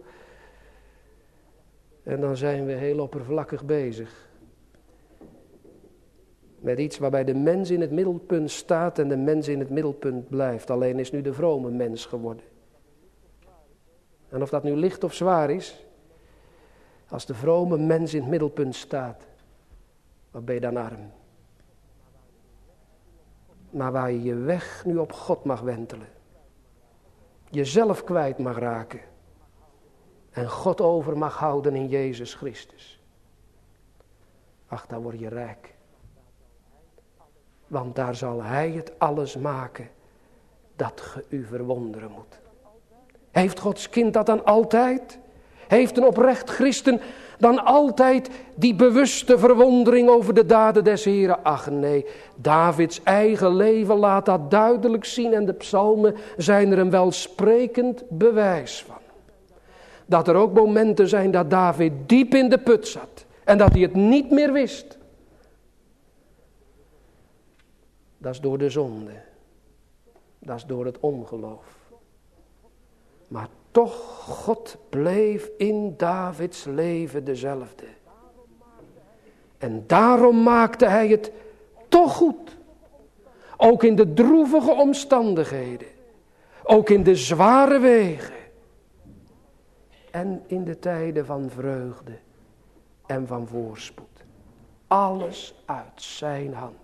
En dan zijn we heel oppervlakkig bezig. Met iets waarbij de mens in het middelpunt staat en de mens in het middelpunt blijft. Alleen is nu de vrome mens geworden. En of dat nu licht of zwaar is, als de vrome mens in het middelpunt staat, wat ben je dan arm? Maar waar je je weg nu op God mag wentelen. Jezelf kwijt mag raken. En God over mag houden in Jezus Christus. Ach, dan word je rijk. Want daar zal hij het alles maken dat ge u verwonderen moet. Heeft Gods kind dat dan altijd? Heeft een oprecht christen dan altijd die bewuste verwondering over de daden des Heren? Ach nee, Davids eigen leven laat dat duidelijk zien en de psalmen zijn er een welsprekend bewijs van. Dat er ook momenten zijn dat David diep in de put zat en dat hij het niet meer wist. Dat is door de zonde. Dat is door het ongeloof. Maar toch, God bleef in Davids leven dezelfde. En daarom maakte hij het toch goed. Ook in de droevige omstandigheden. Ook in de zware wegen. En in de tijden van vreugde en van voorspoed. Alles uit zijn hand.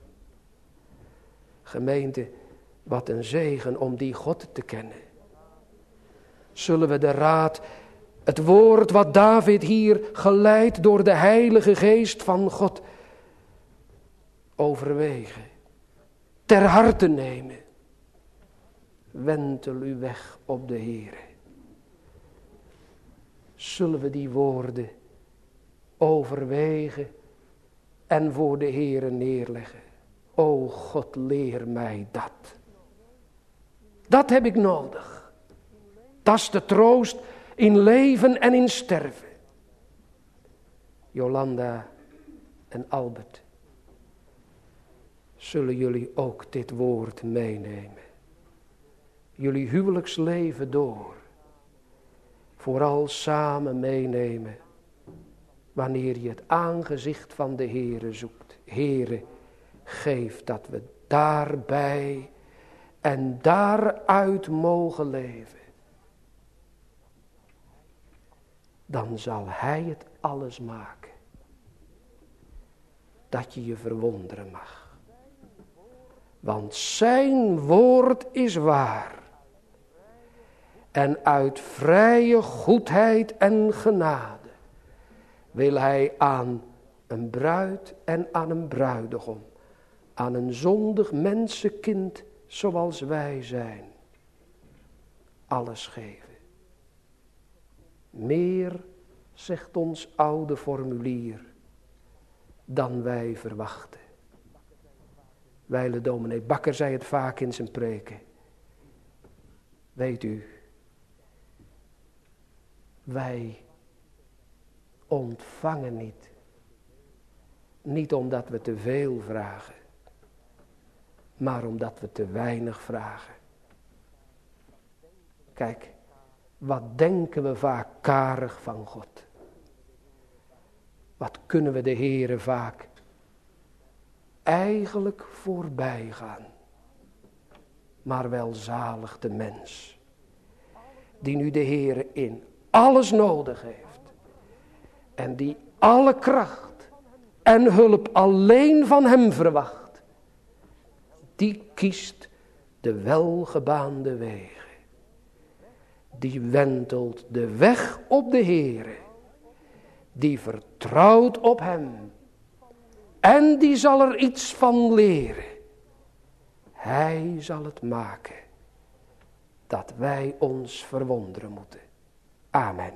Gemeente, wat een zegen om die God te kennen. Zullen we de raad, het woord wat David hier geleid door de Heilige Geest van God overwegen. ter harte nemen. Wentel uw weg op de Heere. Zullen we die woorden overwegen en voor de Heere neerleggen. O God, leer mij dat. Dat heb ik nodig. Dat is de troost in leven en in sterven. Jolanda en Albert, zullen jullie ook dit woord meenemen? Jullie huwelijksleven door. Vooral samen meenemen. Wanneer je het aangezicht van de Heere zoekt. Heere, geef dat we daarbij en daaruit mogen leven. Dan zal Hij het alles maken. Dat je je verwonderen mag. Want zijn woord is waar. En uit vrije goedheid en genade wil Hij aan een bruid en aan een bruidegom, aan een zondig mensenkind zoals wij zijn, alles geven. Meer, zegt ons oude formulier, dan wij verwachten. Wijle dominee Bakker zei het vaak in zijn preken. Weet u, wij ontvangen niet. Niet omdat we te veel vragen, maar omdat we te weinig vragen. Kijk, wat denken we vaak karig van God. Wat kunnen we de Heere vaak eigenlijk voorbij gaan. Maar welzalig de mens, die nu de Heere in alles nodig heeft. En die alle kracht en hulp alleen van Hem verwacht. Die kiest de welgebaande wegen. Die wentelt de weg op de Heere. Die vertrouwt op Hem. En die zal er iets van leren. Hij zal het maken. Dat wij ons verwonderen moeten. Amen.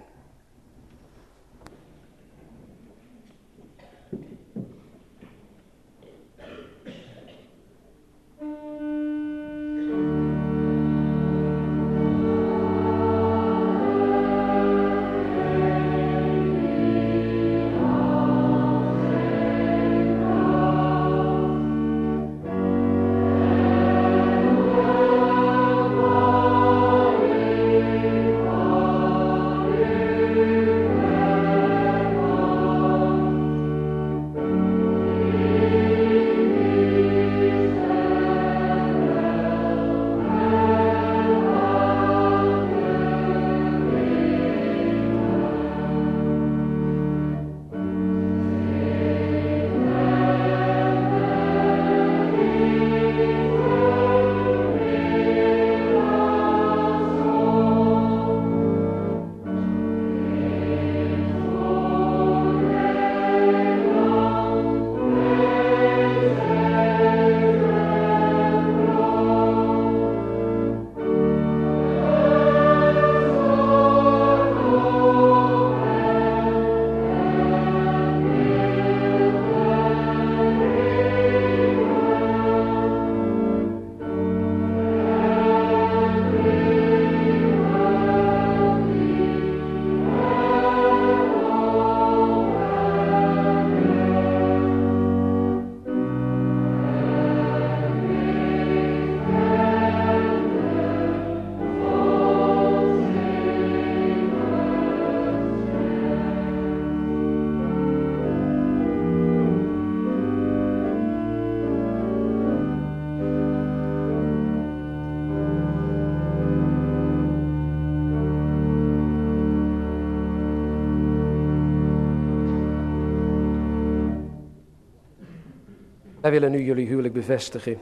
Wij willen nu jullie huwelijk bevestigen.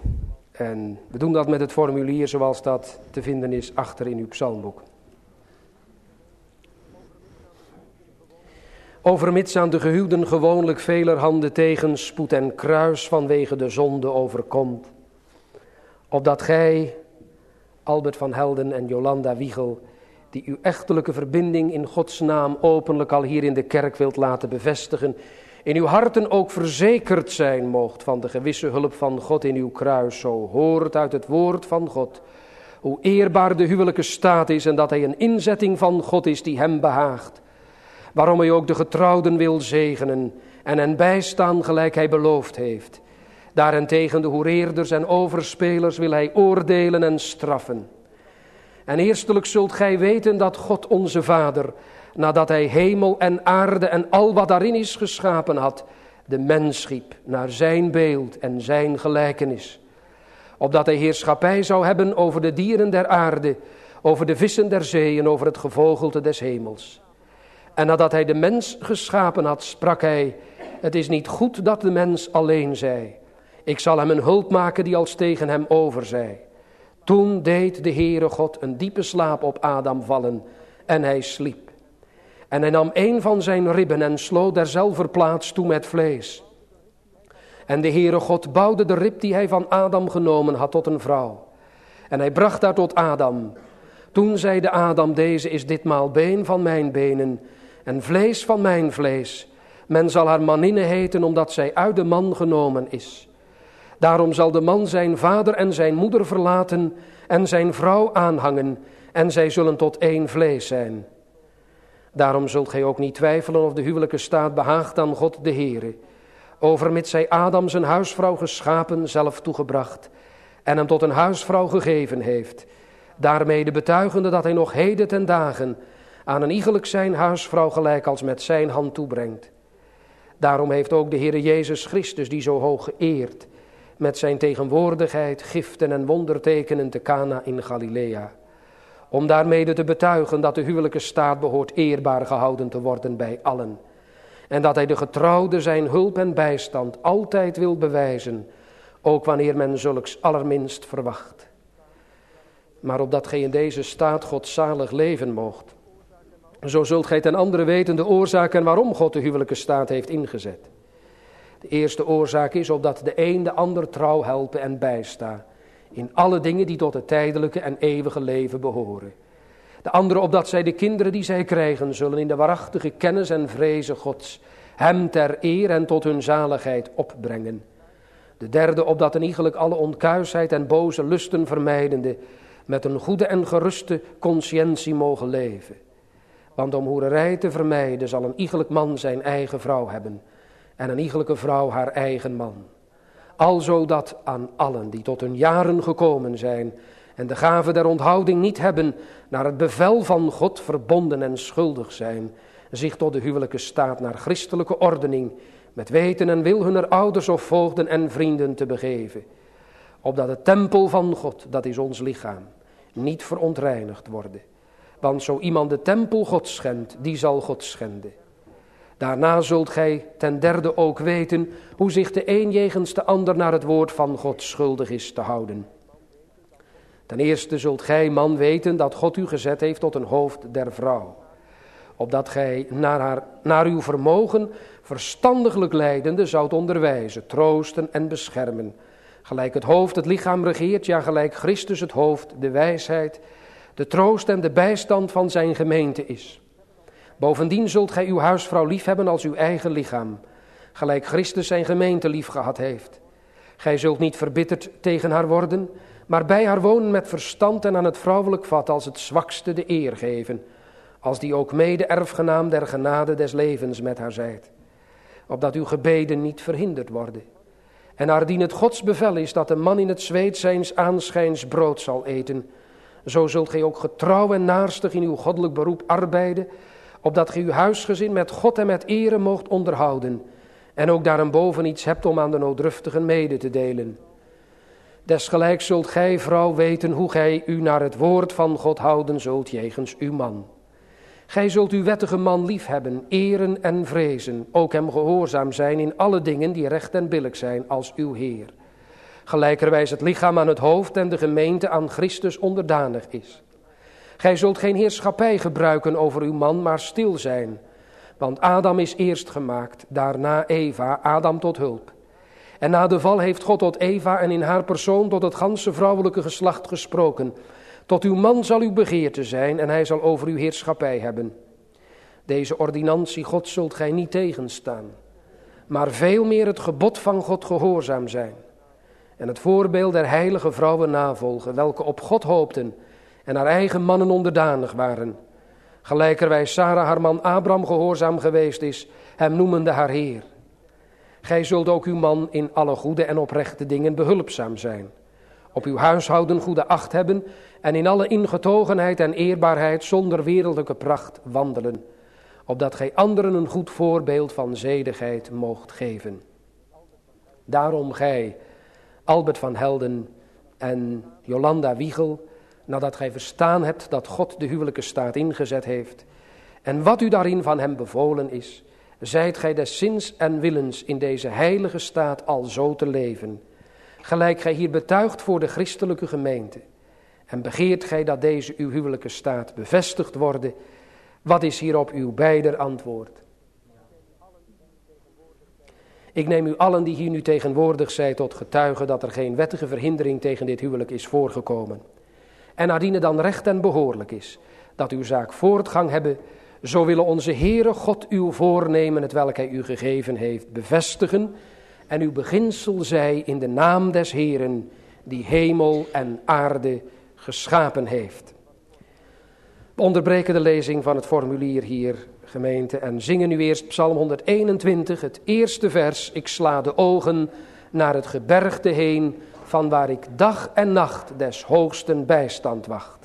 En we doen dat met het formulier zoals dat te vinden is achter in uw psalmboek. Overmits aan de gehuwden gewoonlijk velerhande tegenspoed en kruis vanwege de zonde overkomt, opdat gij, Albert van Helden en Jolanda Wiegel, die uw echtelijke verbinding in Gods naam openlijk al hier in de kerk wilt laten bevestigen, in uw harten ook verzekerd zijn moogt van de gewisse hulp van God in uw kruis. Zo hoort uit het woord van God hoe eerbaar de huwelijke staat is en dat hij een inzetting van God is die hem behaagt. Waarom hij ook de getrouwden wil zegenen en hen bijstaan gelijk hij beloofd heeft. Daarentegen de hoereerders en overspelers wil hij oordelen en straffen. En eerstelijk zult gij weten dat God onze Vader, nadat hij hemel en aarde en al wat daarin is geschapen had, de mens schiep naar zijn beeld en zijn gelijkenis. Opdat hij heerschappij zou hebben over de dieren der aarde, over de vissen der zee en over het gevogelte des hemels. En nadat hij de mens geschapen had, sprak hij, het is niet goed dat de mens alleen zij. Ik zal hem een hulp maken die als tegen hem overzij. Toen deed de Heere God een diepe slaap op Adam vallen en hij sliep. En hij nam een van zijn ribben en sloot derzelver plaats toe met vlees. En de Heere God bouwde de rib die hij van Adam genomen had tot een vrouw. En hij bracht haar tot Adam. Toen zeide Adam, deze is ditmaal been van mijn benen en vlees van mijn vlees. Men zal haar manninne heten omdat zij uit de man genomen is. Daarom zal de man zijn vader en zijn moeder verlaten en zijn vrouw aanhangen en zij zullen tot één vlees zijn. Daarom zult gij ook niet twijfelen of de huwelijke staat behaagt aan God de Heere. Overmits zij Adam zijn huisvrouw geschapen, zelf toegebracht en hem tot een huisvrouw gegeven heeft. Daarmede betuigende dat hij nog heden ten dagen aan een iegelijk zijn huisvrouw gelijk als met zijn hand toebrengt. Daarom heeft ook de Heere Jezus Christus, die zo hoog geëerd, met zijn tegenwoordigheid, giften en wondertekenen te Cana in Galilea. Om daarmede te betuigen dat de huwelijke staat behoort eerbaar gehouden te worden bij allen. En dat hij de getrouwde zijn hulp en bijstand altijd wil bewijzen, ook wanneer men zulks allerminst verwacht. Maar opdat gij in deze staat godzalig leven moogt, zo zult gij ten andere weten de oorzaken waarom God de huwelijke staat heeft ingezet. De eerste oorzaak is opdat de een de ander trouw helpen en bijsta in alle dingen die tot het tijdelijke en eeuwige leven behoren. De andere opdat zij de kinderen die zij krijgen zullen in de waarachtige kennis en vrezen Gods hem ter eer en tot hun zaligheid opbrengen. De derde opdat een iegelijk alle onkuisheid en boze lusten vermijdende met een goede en geruste consciëntie mogen leven. Want om hoererij te vermijden zal een iegelijk man zijn eigen vrouw hebben en een iegelijke vrouw haar eigen man. Alzo dat aan allen die tot hun jaren gekomen zijn en de gave der onthouding niet hebben, naar het bevel van God verbonden en schuldig zijn, zich tot de huwelijke staat naar christelijke ordening, met weten en wil hunner ouders of voogden en vrienden te begeven. Opdat het tempel van God, dat is ons lichaam, niet verontreinigd worden. Want zo iemand de tempel God schendt, die zal God schenden. Daarna zult gij ten derde ook weten hoe zich de een jegens de ander naar het woord van God schuldig is te houden. Ten eerste zult gij, man, weten dat God u gezet heeft tot een hoofd der vrouw. Opdat gij naar, haar, naar uw vermogen verstandiglijk leidende zoudt onderwijzen, troosten en beschermen. Gelijk het hoofd het lichaam regeert, ja gelijk Christus het hoofd, de wijsheid, de troost en de bijstand van zijn gemeente is. Bovendien zult gij uw huisvrouw liefhebben als uw eigen lichaam, gelijk Christus zijn gemeente liefgehad heeft. Gij zult niet verbitterd tegen haar worden, maar bij haar wonen met verstand en aan het vrouwelijk vat als het zwakste de eer geven, als die ook mede erfgenaam der genade des levens met haar zijt. Opdat uw gebeden niet verhinderd worden. En naardien het Gods bevel is dat de man in het zweet zijns aanschijns brood zal eten, zo zult gij ook getrouw en naarstig in uw goddelijk beroep arbeiden, opdat gij uw huisgezin met God en met ere moogt onderhouden, en ook daarenboven iets hebt om aan de nooddruftigen mede te delen. Desgelijks zult gij, vrouw, weten hoe gij u naar het woord van God houden zult jegens uw man. Gij zult uw wettige man liefhebben, eren en vrezen, ook hem gehoorzaam zijn in alle dingen die recht en billijk zijn als uw Heer. Gelijkerwijs het lichaam aan het hoofd en de gemeente aan Christus onderdanig is. Gij zult geen heerschappij gebruiken over uw man, maar stil zijn. Want Adam is eerst gemaakt, daarna Eva, Adam tot hulp. En na de val heeft God tot Eva en in haar persoon tot het ganse vrouwelijke geslacht gesproken. Tot uw man zal uw begeerte zijn en hij zal over uw heerschappij hebben. Deze ordinantie God zult gij niet tegenstaan, maar veel meer het gebod van God gehoorzaam zijn. En het voorbeeld der heilige vrouwen navolgen, welke op God hoopten en haar eigen mannen onderdanig waren. Gelijkerwijs Sarah haar man Abraham gehoorzaam geweest is, hem noemende haar Heer. Gij zult ook uw man in alle goede en oprechte dingen behulpzaam zijn. Op uw huishouden goede acht hebben en in alle ingetogenheid en eerbaarheid zonder wereldlijke pracht wandelen, opdat gij anderen een goed voorbeeld van zedigheid moogt geven. Daarom gij, Albert van Helden en Jolanda Wiegel, nadat gij verstaan hebt dat God de huwelijke staat ingezet heeft, en wat u daarin van hem bevolen is, zijt gij des zins en willens in deze heilige staat al zo te leven, gelijk gij hier betuigt voor de christelijke gemeente, en begeert gij dat deze uw huwelijke staat bevestigd worden. Wat is hierop uw beider antwoord? Ik neem u allen die hier nu tegenwoordig zijn tot getuige dat er geen wettige verhindering tegen dit huwelijk is voorgekomen. En nadien het dan recht en behoorlijk is dat uw zaak voortgang hebben, zo willen onze Heere God uw voornemen, het welk hij u gegeven heeft, bevestigen en uw beginsel zij in de naam des Heeren, die hemel en aarde geschapen heeft. We onderbreken de lezing van het formulier hier, gemeente, en zingen nu eerst Psalm honderdeenentwintig, het eerste vers. Ik sla de ogen naar het gebergte heen, van waar ik dag en nacht des hoogsten bijstand wacht.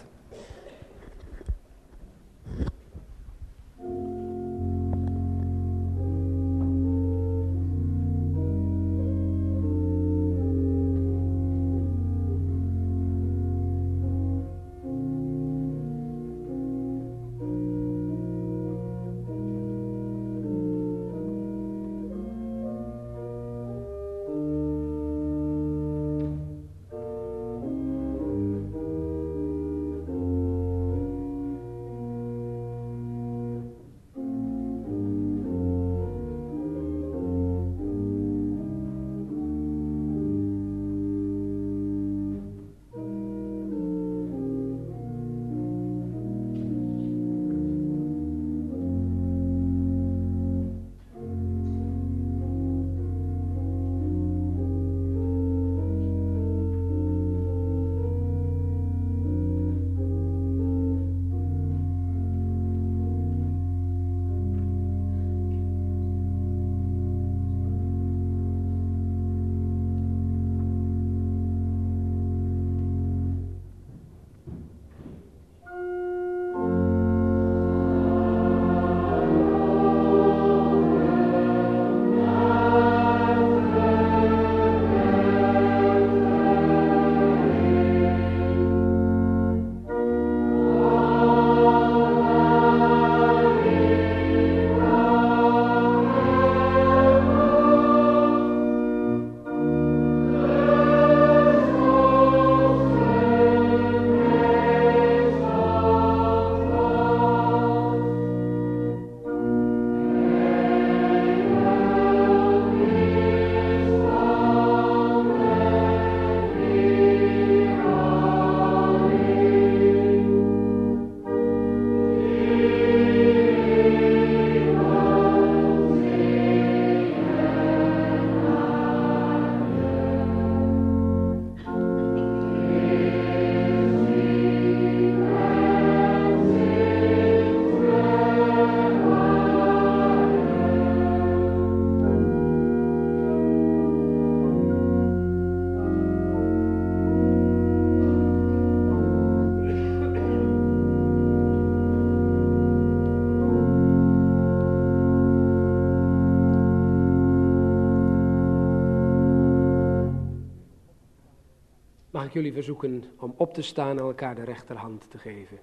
Mag ik jullie verzoeken om op te staan en elkaar de rechterhand te geven.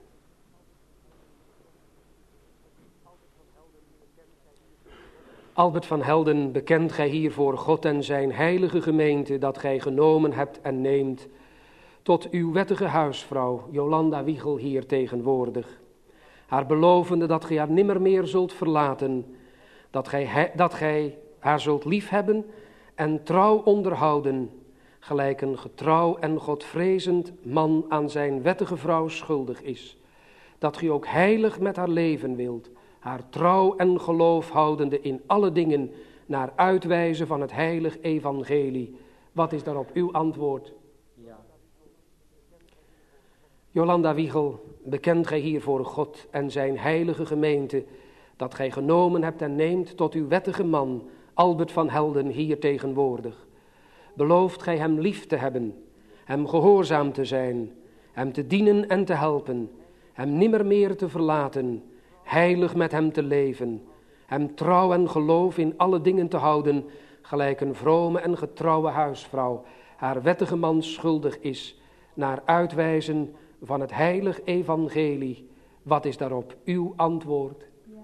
Albert van Helden, bekent gij hier voor God en zijn heilige gemeente dat gij genomen hebt en neemt tot uw wettige huisvrouw Jolanda Wiegel hier tegenwoordig. Haar belovende dat gij haar nimmer meer zult verlaten, dat gij, dat gij haar zult liefhebben en trouw onderhouden, gelijk een getrouw en godvrezend man aan zijn wettige vrouw schuldig is, dat gij ook heilig met haar leven wilt, haar trouw en geloof houdende in alle dingen, naar uitwijzen van het heilig evangelie. Wat is daarop uw antwoord? Ja. Jolanda Wiegel, bekent gij hier voor God en zijn heilige gemeente, dat gij genomen hebt en neemt tot uw wettige man, Albert van Helden, hier tegenwoordig. Belooft gij hem lief te hebben, hem gehoorzaam te zijn, hem te dienen en te helpen, hem nimmer meer te verlaten, heilig met hem te leven, hem trouw en geloof in alle dingen te houden, gelijk een vrome en getrouwe huisvrouw haar wettige man schuldig is, naar uitwijzen van het heilig evangelie. Wat is daarop uw antwoord? Ja.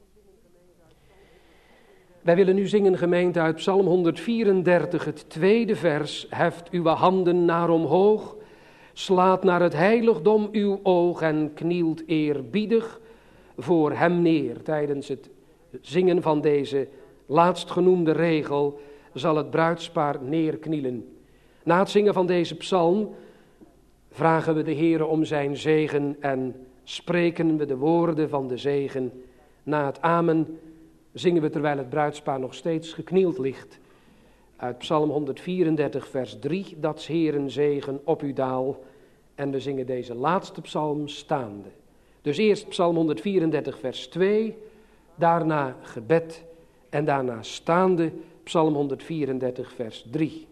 Wij willen nu zingen, gemeente, uit Psalm honderdvierendertig, het tweede vers. Heft uw handen naar omhoog, slaat naar het heiligdom uw oog en knielt eerbiedig voor hem neer. Tijdens het zingen van deze laatstgenoemde regel zal het bruidspaar neerknielen. Na het zingen van deze psalm vragen we de Heere om zijn zegen en spreken we de woorden van de zegen. Na het amen zingen we terwijl het bruidspaar nog steeds geknield ligt. Uit Psalm honderdvierendertig vers drie, dat 's Heeren zegen op u daal. En we zingen deze laatste psalm staande. Dus eerst Psalm honderdvierendertig vers twee, daarna gebed en daarna staande Psalm honderdvierendertig vers drie.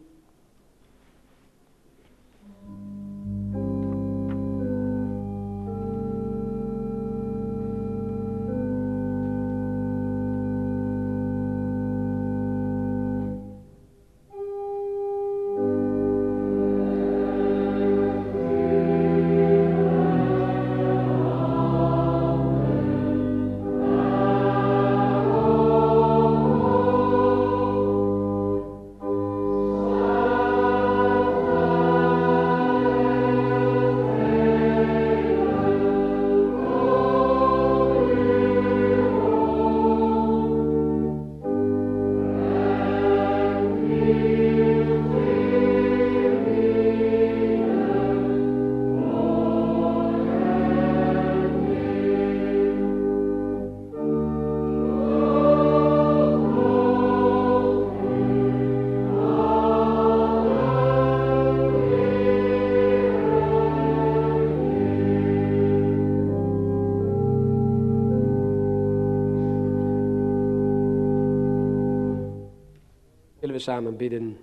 We samen bidden.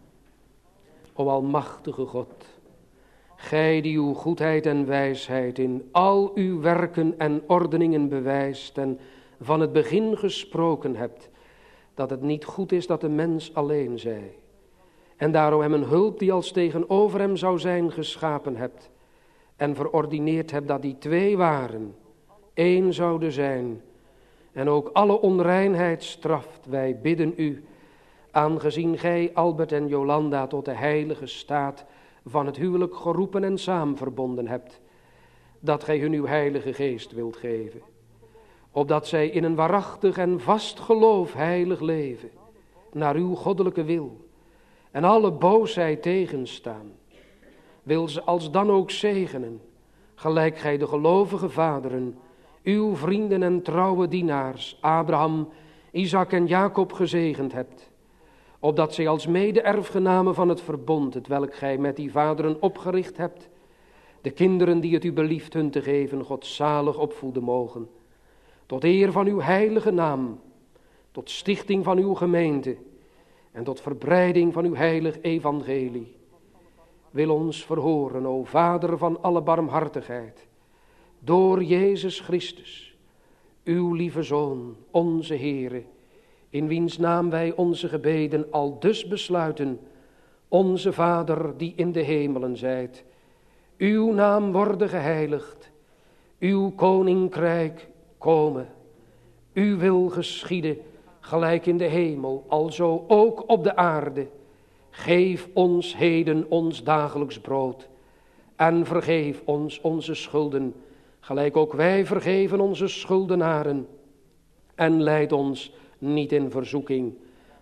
O almachtige God, gij die uw goedheid en wijsheid in al uw werken en ordeningen bewijst en van het begin gesproken hebt, dat het niet goed is dat de mens alleen zij, en daarom hem een hulp die als tegenover hem zou zijn geschapen hebt, en verordineerd hebt dat die twee waren, één zouden zijn, en ook alle onreinheid straft. Wij bidden u, aangezien gij Albert en Jolanda tot de heilige staat van het huwelijk geroepen en saamverbonden hebt, dat gij hun uw heilige geest wilt geven, opdat zij in een waarachtig en vast geloof heilig leven, naar uw goddelijke wil, en alle boosheid tegenstaan. Wil ze alsdan ook zegenen, gelijk gij de gelovige vaderen, uw vrienden en trouwe dienaars, Abraham, Isaac en Jacob gezegend hebt, opdat zij als mede-erfgenamen van het verbond, het welk gij met die vaderen opgericht hebt, de kinderen die het u belieft hun te geven, godzalig opvoeden mogen, tot eer van uw heilige naam, tot stichting van uw gemeente en tot verbreiding van uw heilig evangelie. Wil ons verhoren, o Vader van alle barmhartigheid, door Jezus Christus, uw lieve Zoon, onze Heere, in wiens naam wij onze gebeden al dus besluiten. Onze Vader die in de hemelen zijt, uw naam worden geheiligd, uw koninkrijk komen, uw wil geschieden, gelijk in de hemel, alzo ook op de aarde. Geef ons heden ons dagelijks brood en vergeef ons onze schulden, gelijk ook wij vergeven onze schuldenaren. En leid ons niet in verzoeking,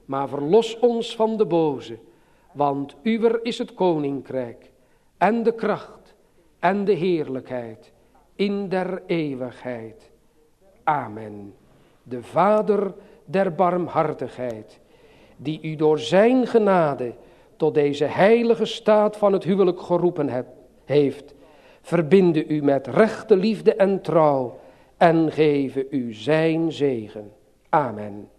maar verlos ons van de boze, want uwer is het koninkrijk en de kracht en de heerlijkheid in der eeuwigheid. Amen. De Vader der barmhartigheid, die u door zijn genade tot deze heilige staat van het huwelijk geroepen hebt, heeft, verbinde u met rechte liefde en trouw en geven u zijn zegen. Amen.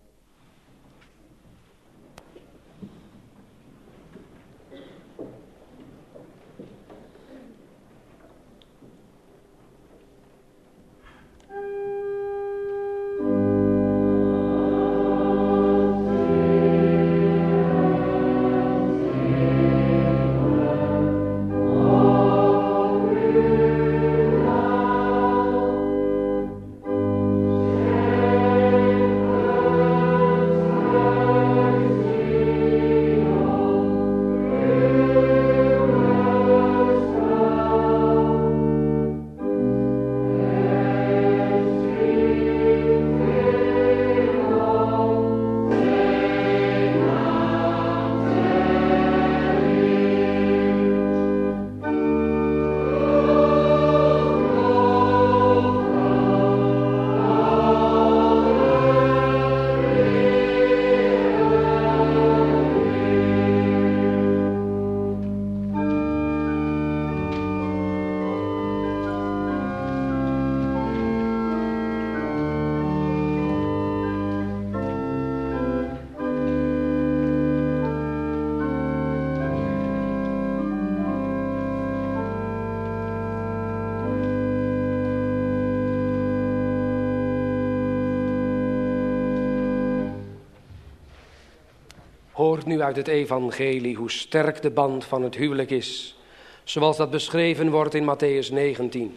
Hoort nu uit het evangelie hoe sterk de band van het huwelijk is, zoals dat beschreven wordt in Mattheüs negentien.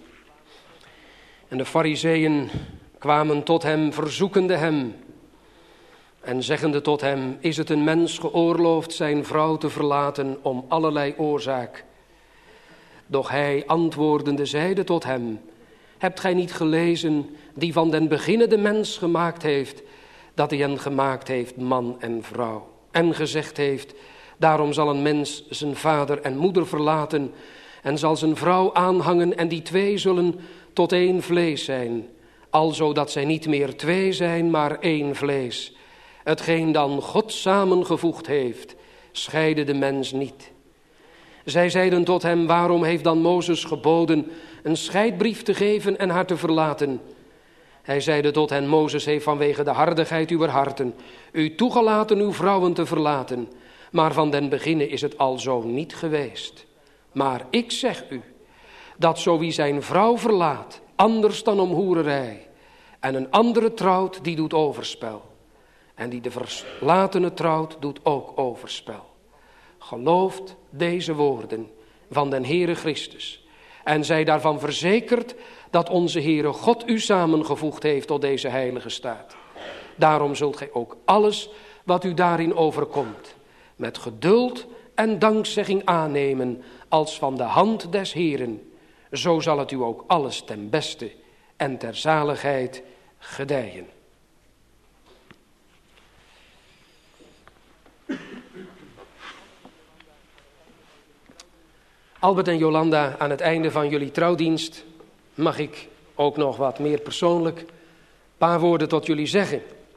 En de Farizeeën kwamen tot hem, verzoekende hem en zeggende tot hem: is het een mens geoorloofd zijn vrouw te verlaten om allerlei oorzaak? Doch hij antwoordende zeide tot hem: hebt gij niet gelezen die van den beginne de mens gemaakt heeft, dat hij hen gemaakt heeft man en vrouw? En gezegd heeft: daarom zal een mens zijn vader en moeder verlaten en zal zijn vrouw aanhangen en die twee zullen tot één vlees zijn. Alzo dat zij niet meer twee zijn, maar één vlees. Hetgeen dan God samengevoegd heeft, scheide de mens niet. Zij zeiden tot hem: waarom heeft dan Mozes geboden een scheidbrief te geven en haar te verlaten? Hij zeide tot hen: Mozes heeft vanwege de hardigheid uwer harten u toegelaten uw vrouwen te verlaten, maar van den beginne is het alzo niet geweest. Maar ik zeg u, dat zo wie zijn vrouw verlaat, anders dan om hoererij, en een andere trouwt, die doet overspel. En die de verlatene trouwt, doet ook overspel. Gelooft deze woorden van den Heere Christus en zij daarvan verzekerd dat onze Heere God u samengevoegd heeft tot deze heilige staat. Daarom zult gij ook alles wat u daarin overkomt met geduld en dankzegging aannemen als van de hand des Heeren. Zo zal het u ook alles ten beste en ter zaligheid gedijen. Albert en Jolanda, aan het einde van jullie trouwdienst mag ik ook nog wat meer persoonlijk een paar woorden tot jullie zeggen.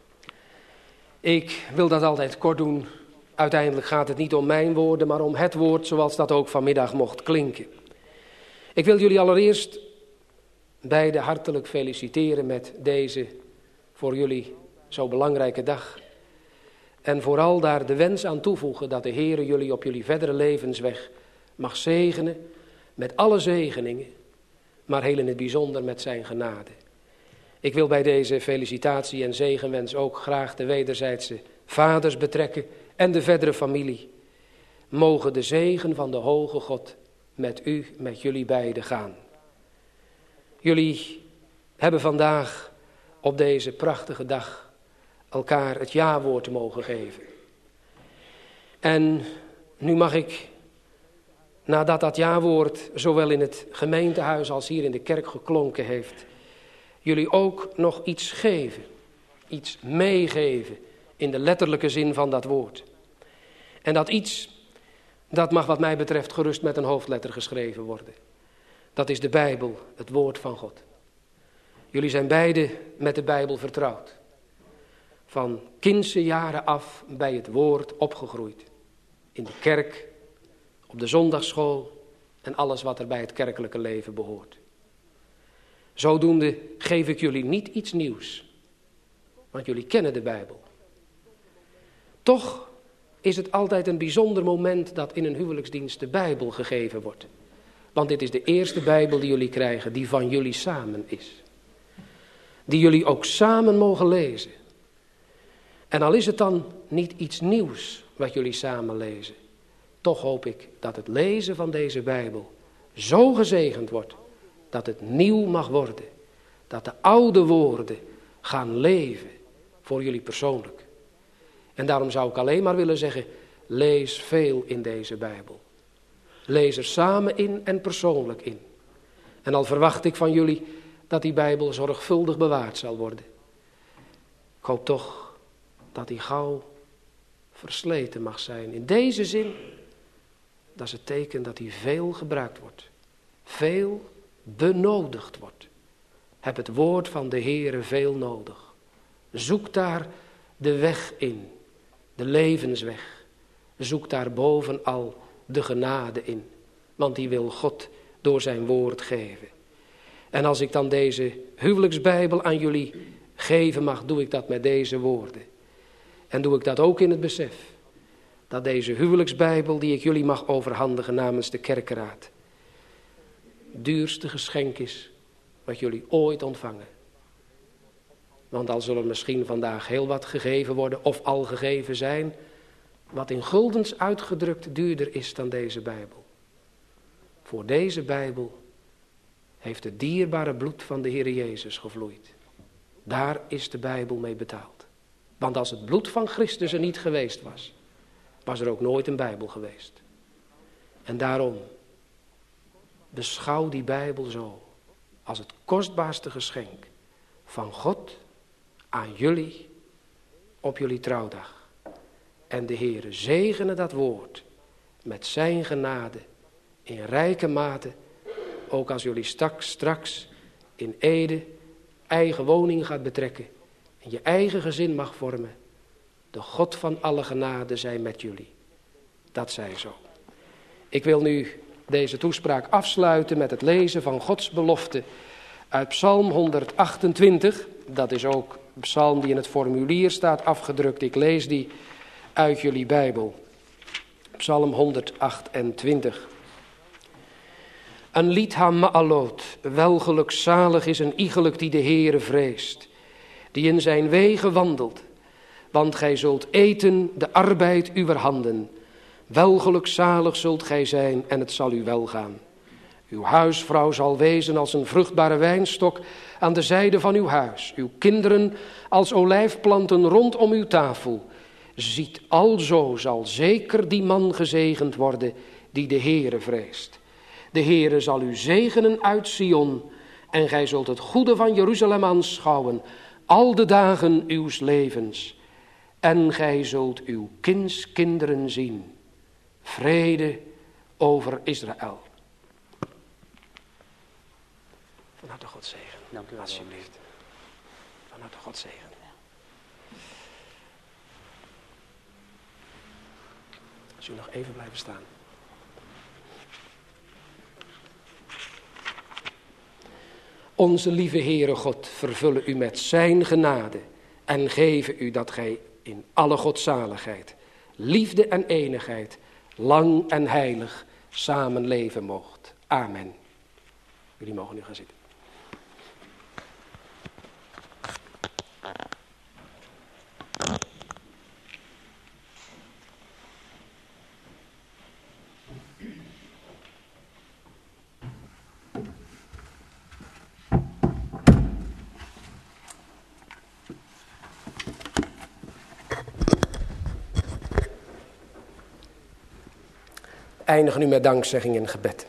Ik wil dat altijd kort doen. Uiteindelijk gaat het niet om mijn woorden, maar om het woord zoals dat ook vanmiddag mocht klinken. Ik wil jullie allereerst beiden hartelijk feliciteren met deze voor jullie zo belangrijke dag. En vooral daar de wens aan toevoegen dat de Heere jullie op jullie verdere levensweg mag zegenen met alle zegeningen, maar heel in het bijzonder met zijn genade. Ik wil bij deze felicitatie en zegenwens ook graag de wederzijdse vaders betrekken en de verdere familie. Mogen de zegen van de Hoge God met u, met jullie beiden gaan. Jullie hebben vandaag op deze prachtige dag elkaar het ja-woord mogen geven. En nu mag ik, nadat dat ja-woord zowel in het gemeentehuis als hier in de kerk geklonken heeft, jullie ook nog iets geven, iets meegeven In de letterlijke zin van dat woord. En dat iets, dat mag wat mij betreft gerust met een hoofdletter geschreven worden. Dat is de Bijbel, het woord van God. Jullie zijn beiden met de Bijbel vertrouwd. Van kindse jaren af bij het woord opgegroeid. In de kerk, op de zondagsschool en alles wat er bij het kerkelijke leven behoort. Zodoende geef ik jullie niet iets nieuws. Want jullie kennen de Bijbel. Toch is het altijd een bijzonder moment dat in een huwelijksdienst de Bijbel gegeven wordt. Want dit is de eerste Bijbel die jullie krijgen, die van jullie samen is. Die jullie ook samen mogen lezen. En al is het dan niet iets nieuws wat jullie samen lezen. Toch hoop ik dat het lezen van deze Bijbel zo gezegend wordt dat het nieuw mag worden. Dat de oude woorden gaan leven voor jullie persoonlijk. En daarom zou ik alleen maar willen zeggen, lees veel in deze Bijbel. Lees er samen in en persoonlijk in. En al verwacht ik van jullie dat die Bijbel zorgvuldig bewaard zal worden. Ik hoop toch dat die gauw versleten mag zijn. In deze zin, dat is het teken dat die veel gebruikt wordt. Veel benodigd wordt. Heb het woord van de Heere veel nodig. Zoek daar de weg in. De levensweg. Zoek daar bovenal de genade in. Want die wil God door zijn woord geven. En als ik dan deze huwelijksbijbel aan jullie geven mag, doe ik dat met deze woorden. En doe ik dat ook in het besef dat deze huwelijksbijbel die ik jullie mag overhandigen namens de kerkenraad, het duurste geschenk is wat jullie ooit ontvangen. Want al zullen misschien vandaag heel wat gegeven worden of al gegeven zijn, wat in guldens uitgedrukt duurder is dan deze Bijbel. Voor deze Bijbel heeft het dierbare bloed van de Heer Jezus gevloeid. Daar is de Bijbel mee betaald. Want als het bloed van Christus er niet geweest was, was er ook nooit een Bijbel geweest. En daarom, beschouw die Bijbel zo als het kostbaarste geschenk van God aan jullie op jullie trouwdag. En de Heere zegene dat woord met zijn genade in rijke mate, ook als jullie straks, straks in Ede eigen woning gaat betrekken en je eigen gezin mag vormen. De God van alle genade zij met jullie. Dat zij zo. Ik wil nu deze toespraak afsluiten met het lezen van Gods belofte uit Psalm honderdachtentwintig. Dat is ook een psalm die in het formulier staat afgedrukt. Ik lees die uit jullie Bijbel. Psalm honderdachtentwintig. Een lied ha-ma'alot, welgelukzalig is een iegelijk die de Heere vreest, die in zijn wegen wandelt. Want gij zult eten de arbeid uwer handen. Welgelukzalig zult gij zijn en het zal u welgaan. Uw huisvrouw zal wezen als een vruchtbare wijnstok aan de zijde van uw huis. Uw kinderen als olijfplanten rondom uw tafel. Ziet, alzo zal zeker die man gezegend worden die de Heere vreest. De Heere zal u zegenen uit Sion en gij zult het goede van Jeruzalem aanschouwen al de dagen uws levens. En gij zult uw kindskinderen zien. Vrede over Israël. Van harte God zegen. Dank u alsjeblieft. Van harte God zegen. Als u nog even blijven staan. Onze lieve Heere God vervulle u met zijn genade en geven u dat gij in alle godzaligheid, liefde en enigheid, lang en heilig samen leven moogt. Amen. Jullie mogen nu gaan zitten. Eindigen nu met dankzegging en gebed.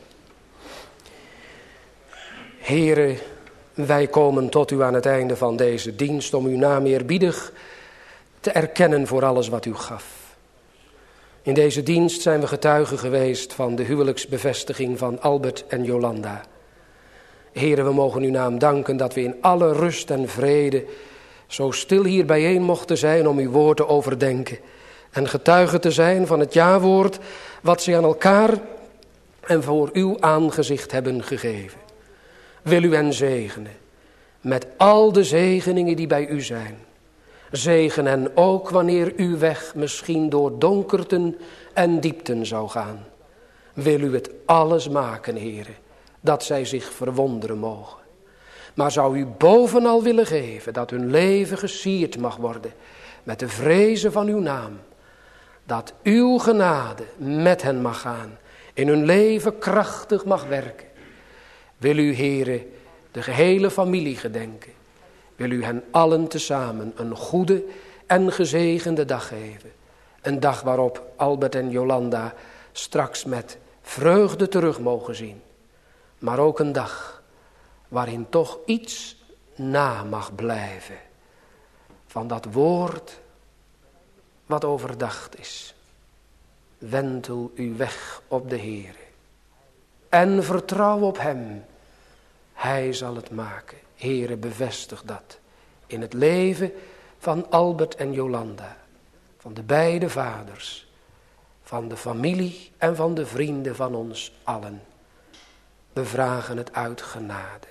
Heere, wij komen tot u aan het einde van deze dienst om uw naam eerbiedig te erkennen voor alles wat u gaf. In deze dienst zijn we getuigen geweest van de huwelijksbevestiging van Albert en Jolanda. Heren, we mogen uw naam danken dat we in alle rust en vrede zo stil hier bijeen mochten zijn om uw woord te overdenken. En getuigen te zijn van het jawoord wat ze aan elkaar en voor uw aangezicht hebben gegeven. Wil u hen zegenen met al de zegeningen die bij u zijn. Zegen hen ook wanneer uw weg misschien door donkerten en diepten zou gaan. Wil u het alles maken, heren, dat zij zich verwonderen mogen. Maar zou u bovenal willen geven dat hun leven gesierd mag worden met de vrezen van uw naam. Dat uw genade met hen mag gaan, in hun leven krachtig mag werken. Wil u, heren, de gehele familie gedenken. Wil u hen allen tezamen een goede en gezegende dag geven. Een dag waarop Albert en Jolanda straks met vreugde terug mogen zien. Maar ook een dag waarin toch iets na mag blijven van dat woord wat overdacht is. Wentel uw weg op de Heere en vertrouw op hem. Hij zal het maken. Heere, bevestig dat in het leven van Albert en Jolanda, van de beide vaders, van de familie en van de vrienden van ons allen. We vragen het uit genade,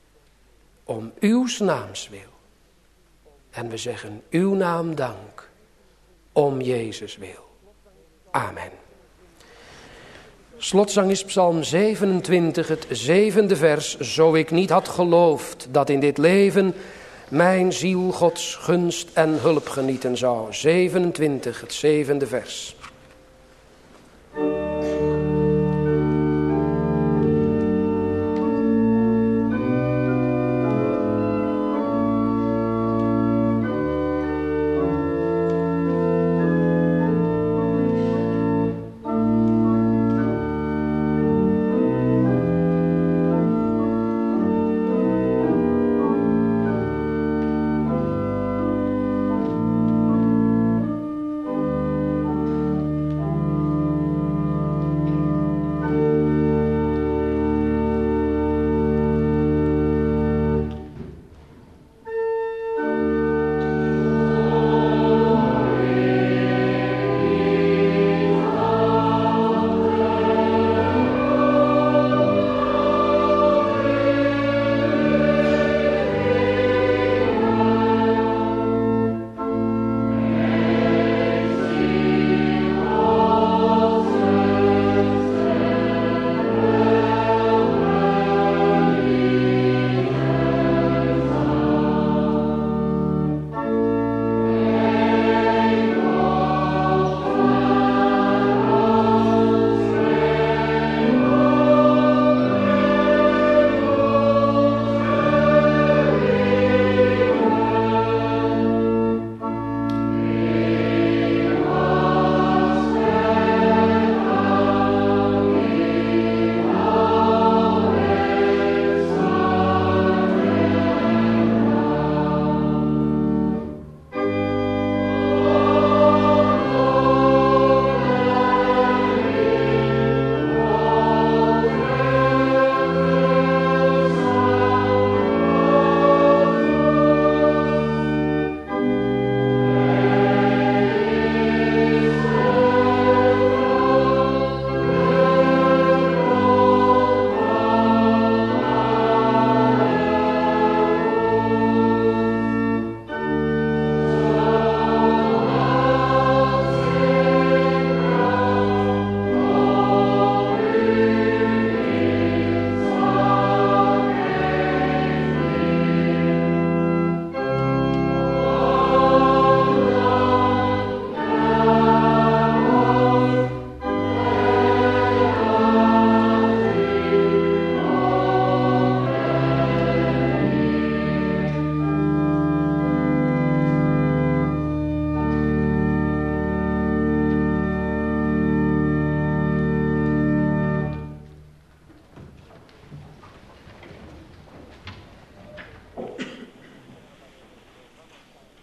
om uw naams wil. En we zeggen uw naam dank, om Jezus wil. Amen. Slotzang is Psalm zevenentwintig, het zevende vers. Zo ik niet had geloofd dat in dit leven mijn ziel Gods gunst en hulp genieten zou. zevenentwintig, het zevende vers.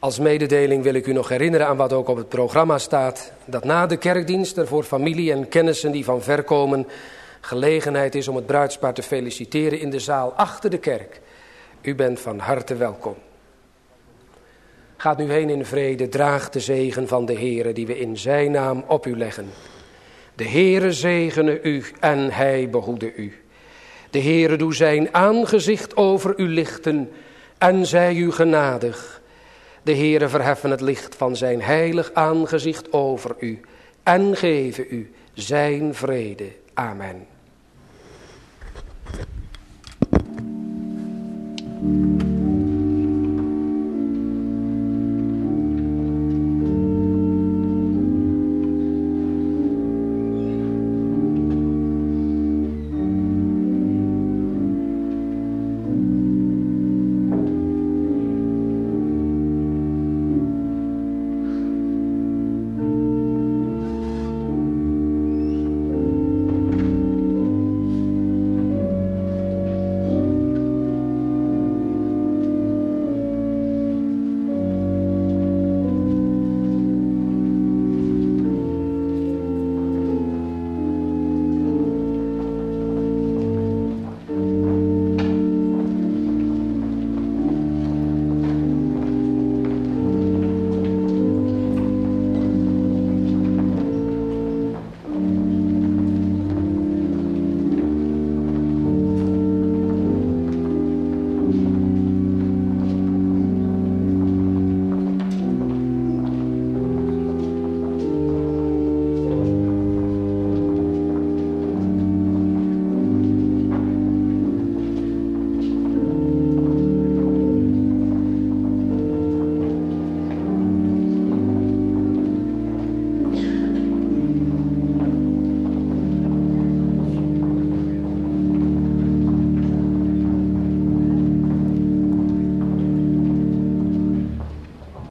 Als mededeling wil ik u nog herinneren aan wat ook op het programma staat. Dat na de kerkdienst er voor familie en kennissen die van ver komen gelegenheid is om het bruidspaar te feliciteren in de zaal achter de kerk. U bent van harte welkom. Gaat nu heen in vrede, draag de zegen van de Heere die we in zijn naam op u leggen. De Heere zegene u en hij behoede u. De Heere doe zijn aangezicht over u lichten en zij u genadig. De Heere verheffen het licht van zijn heilig aangezicht over u en geven u zijn vrede. Amen.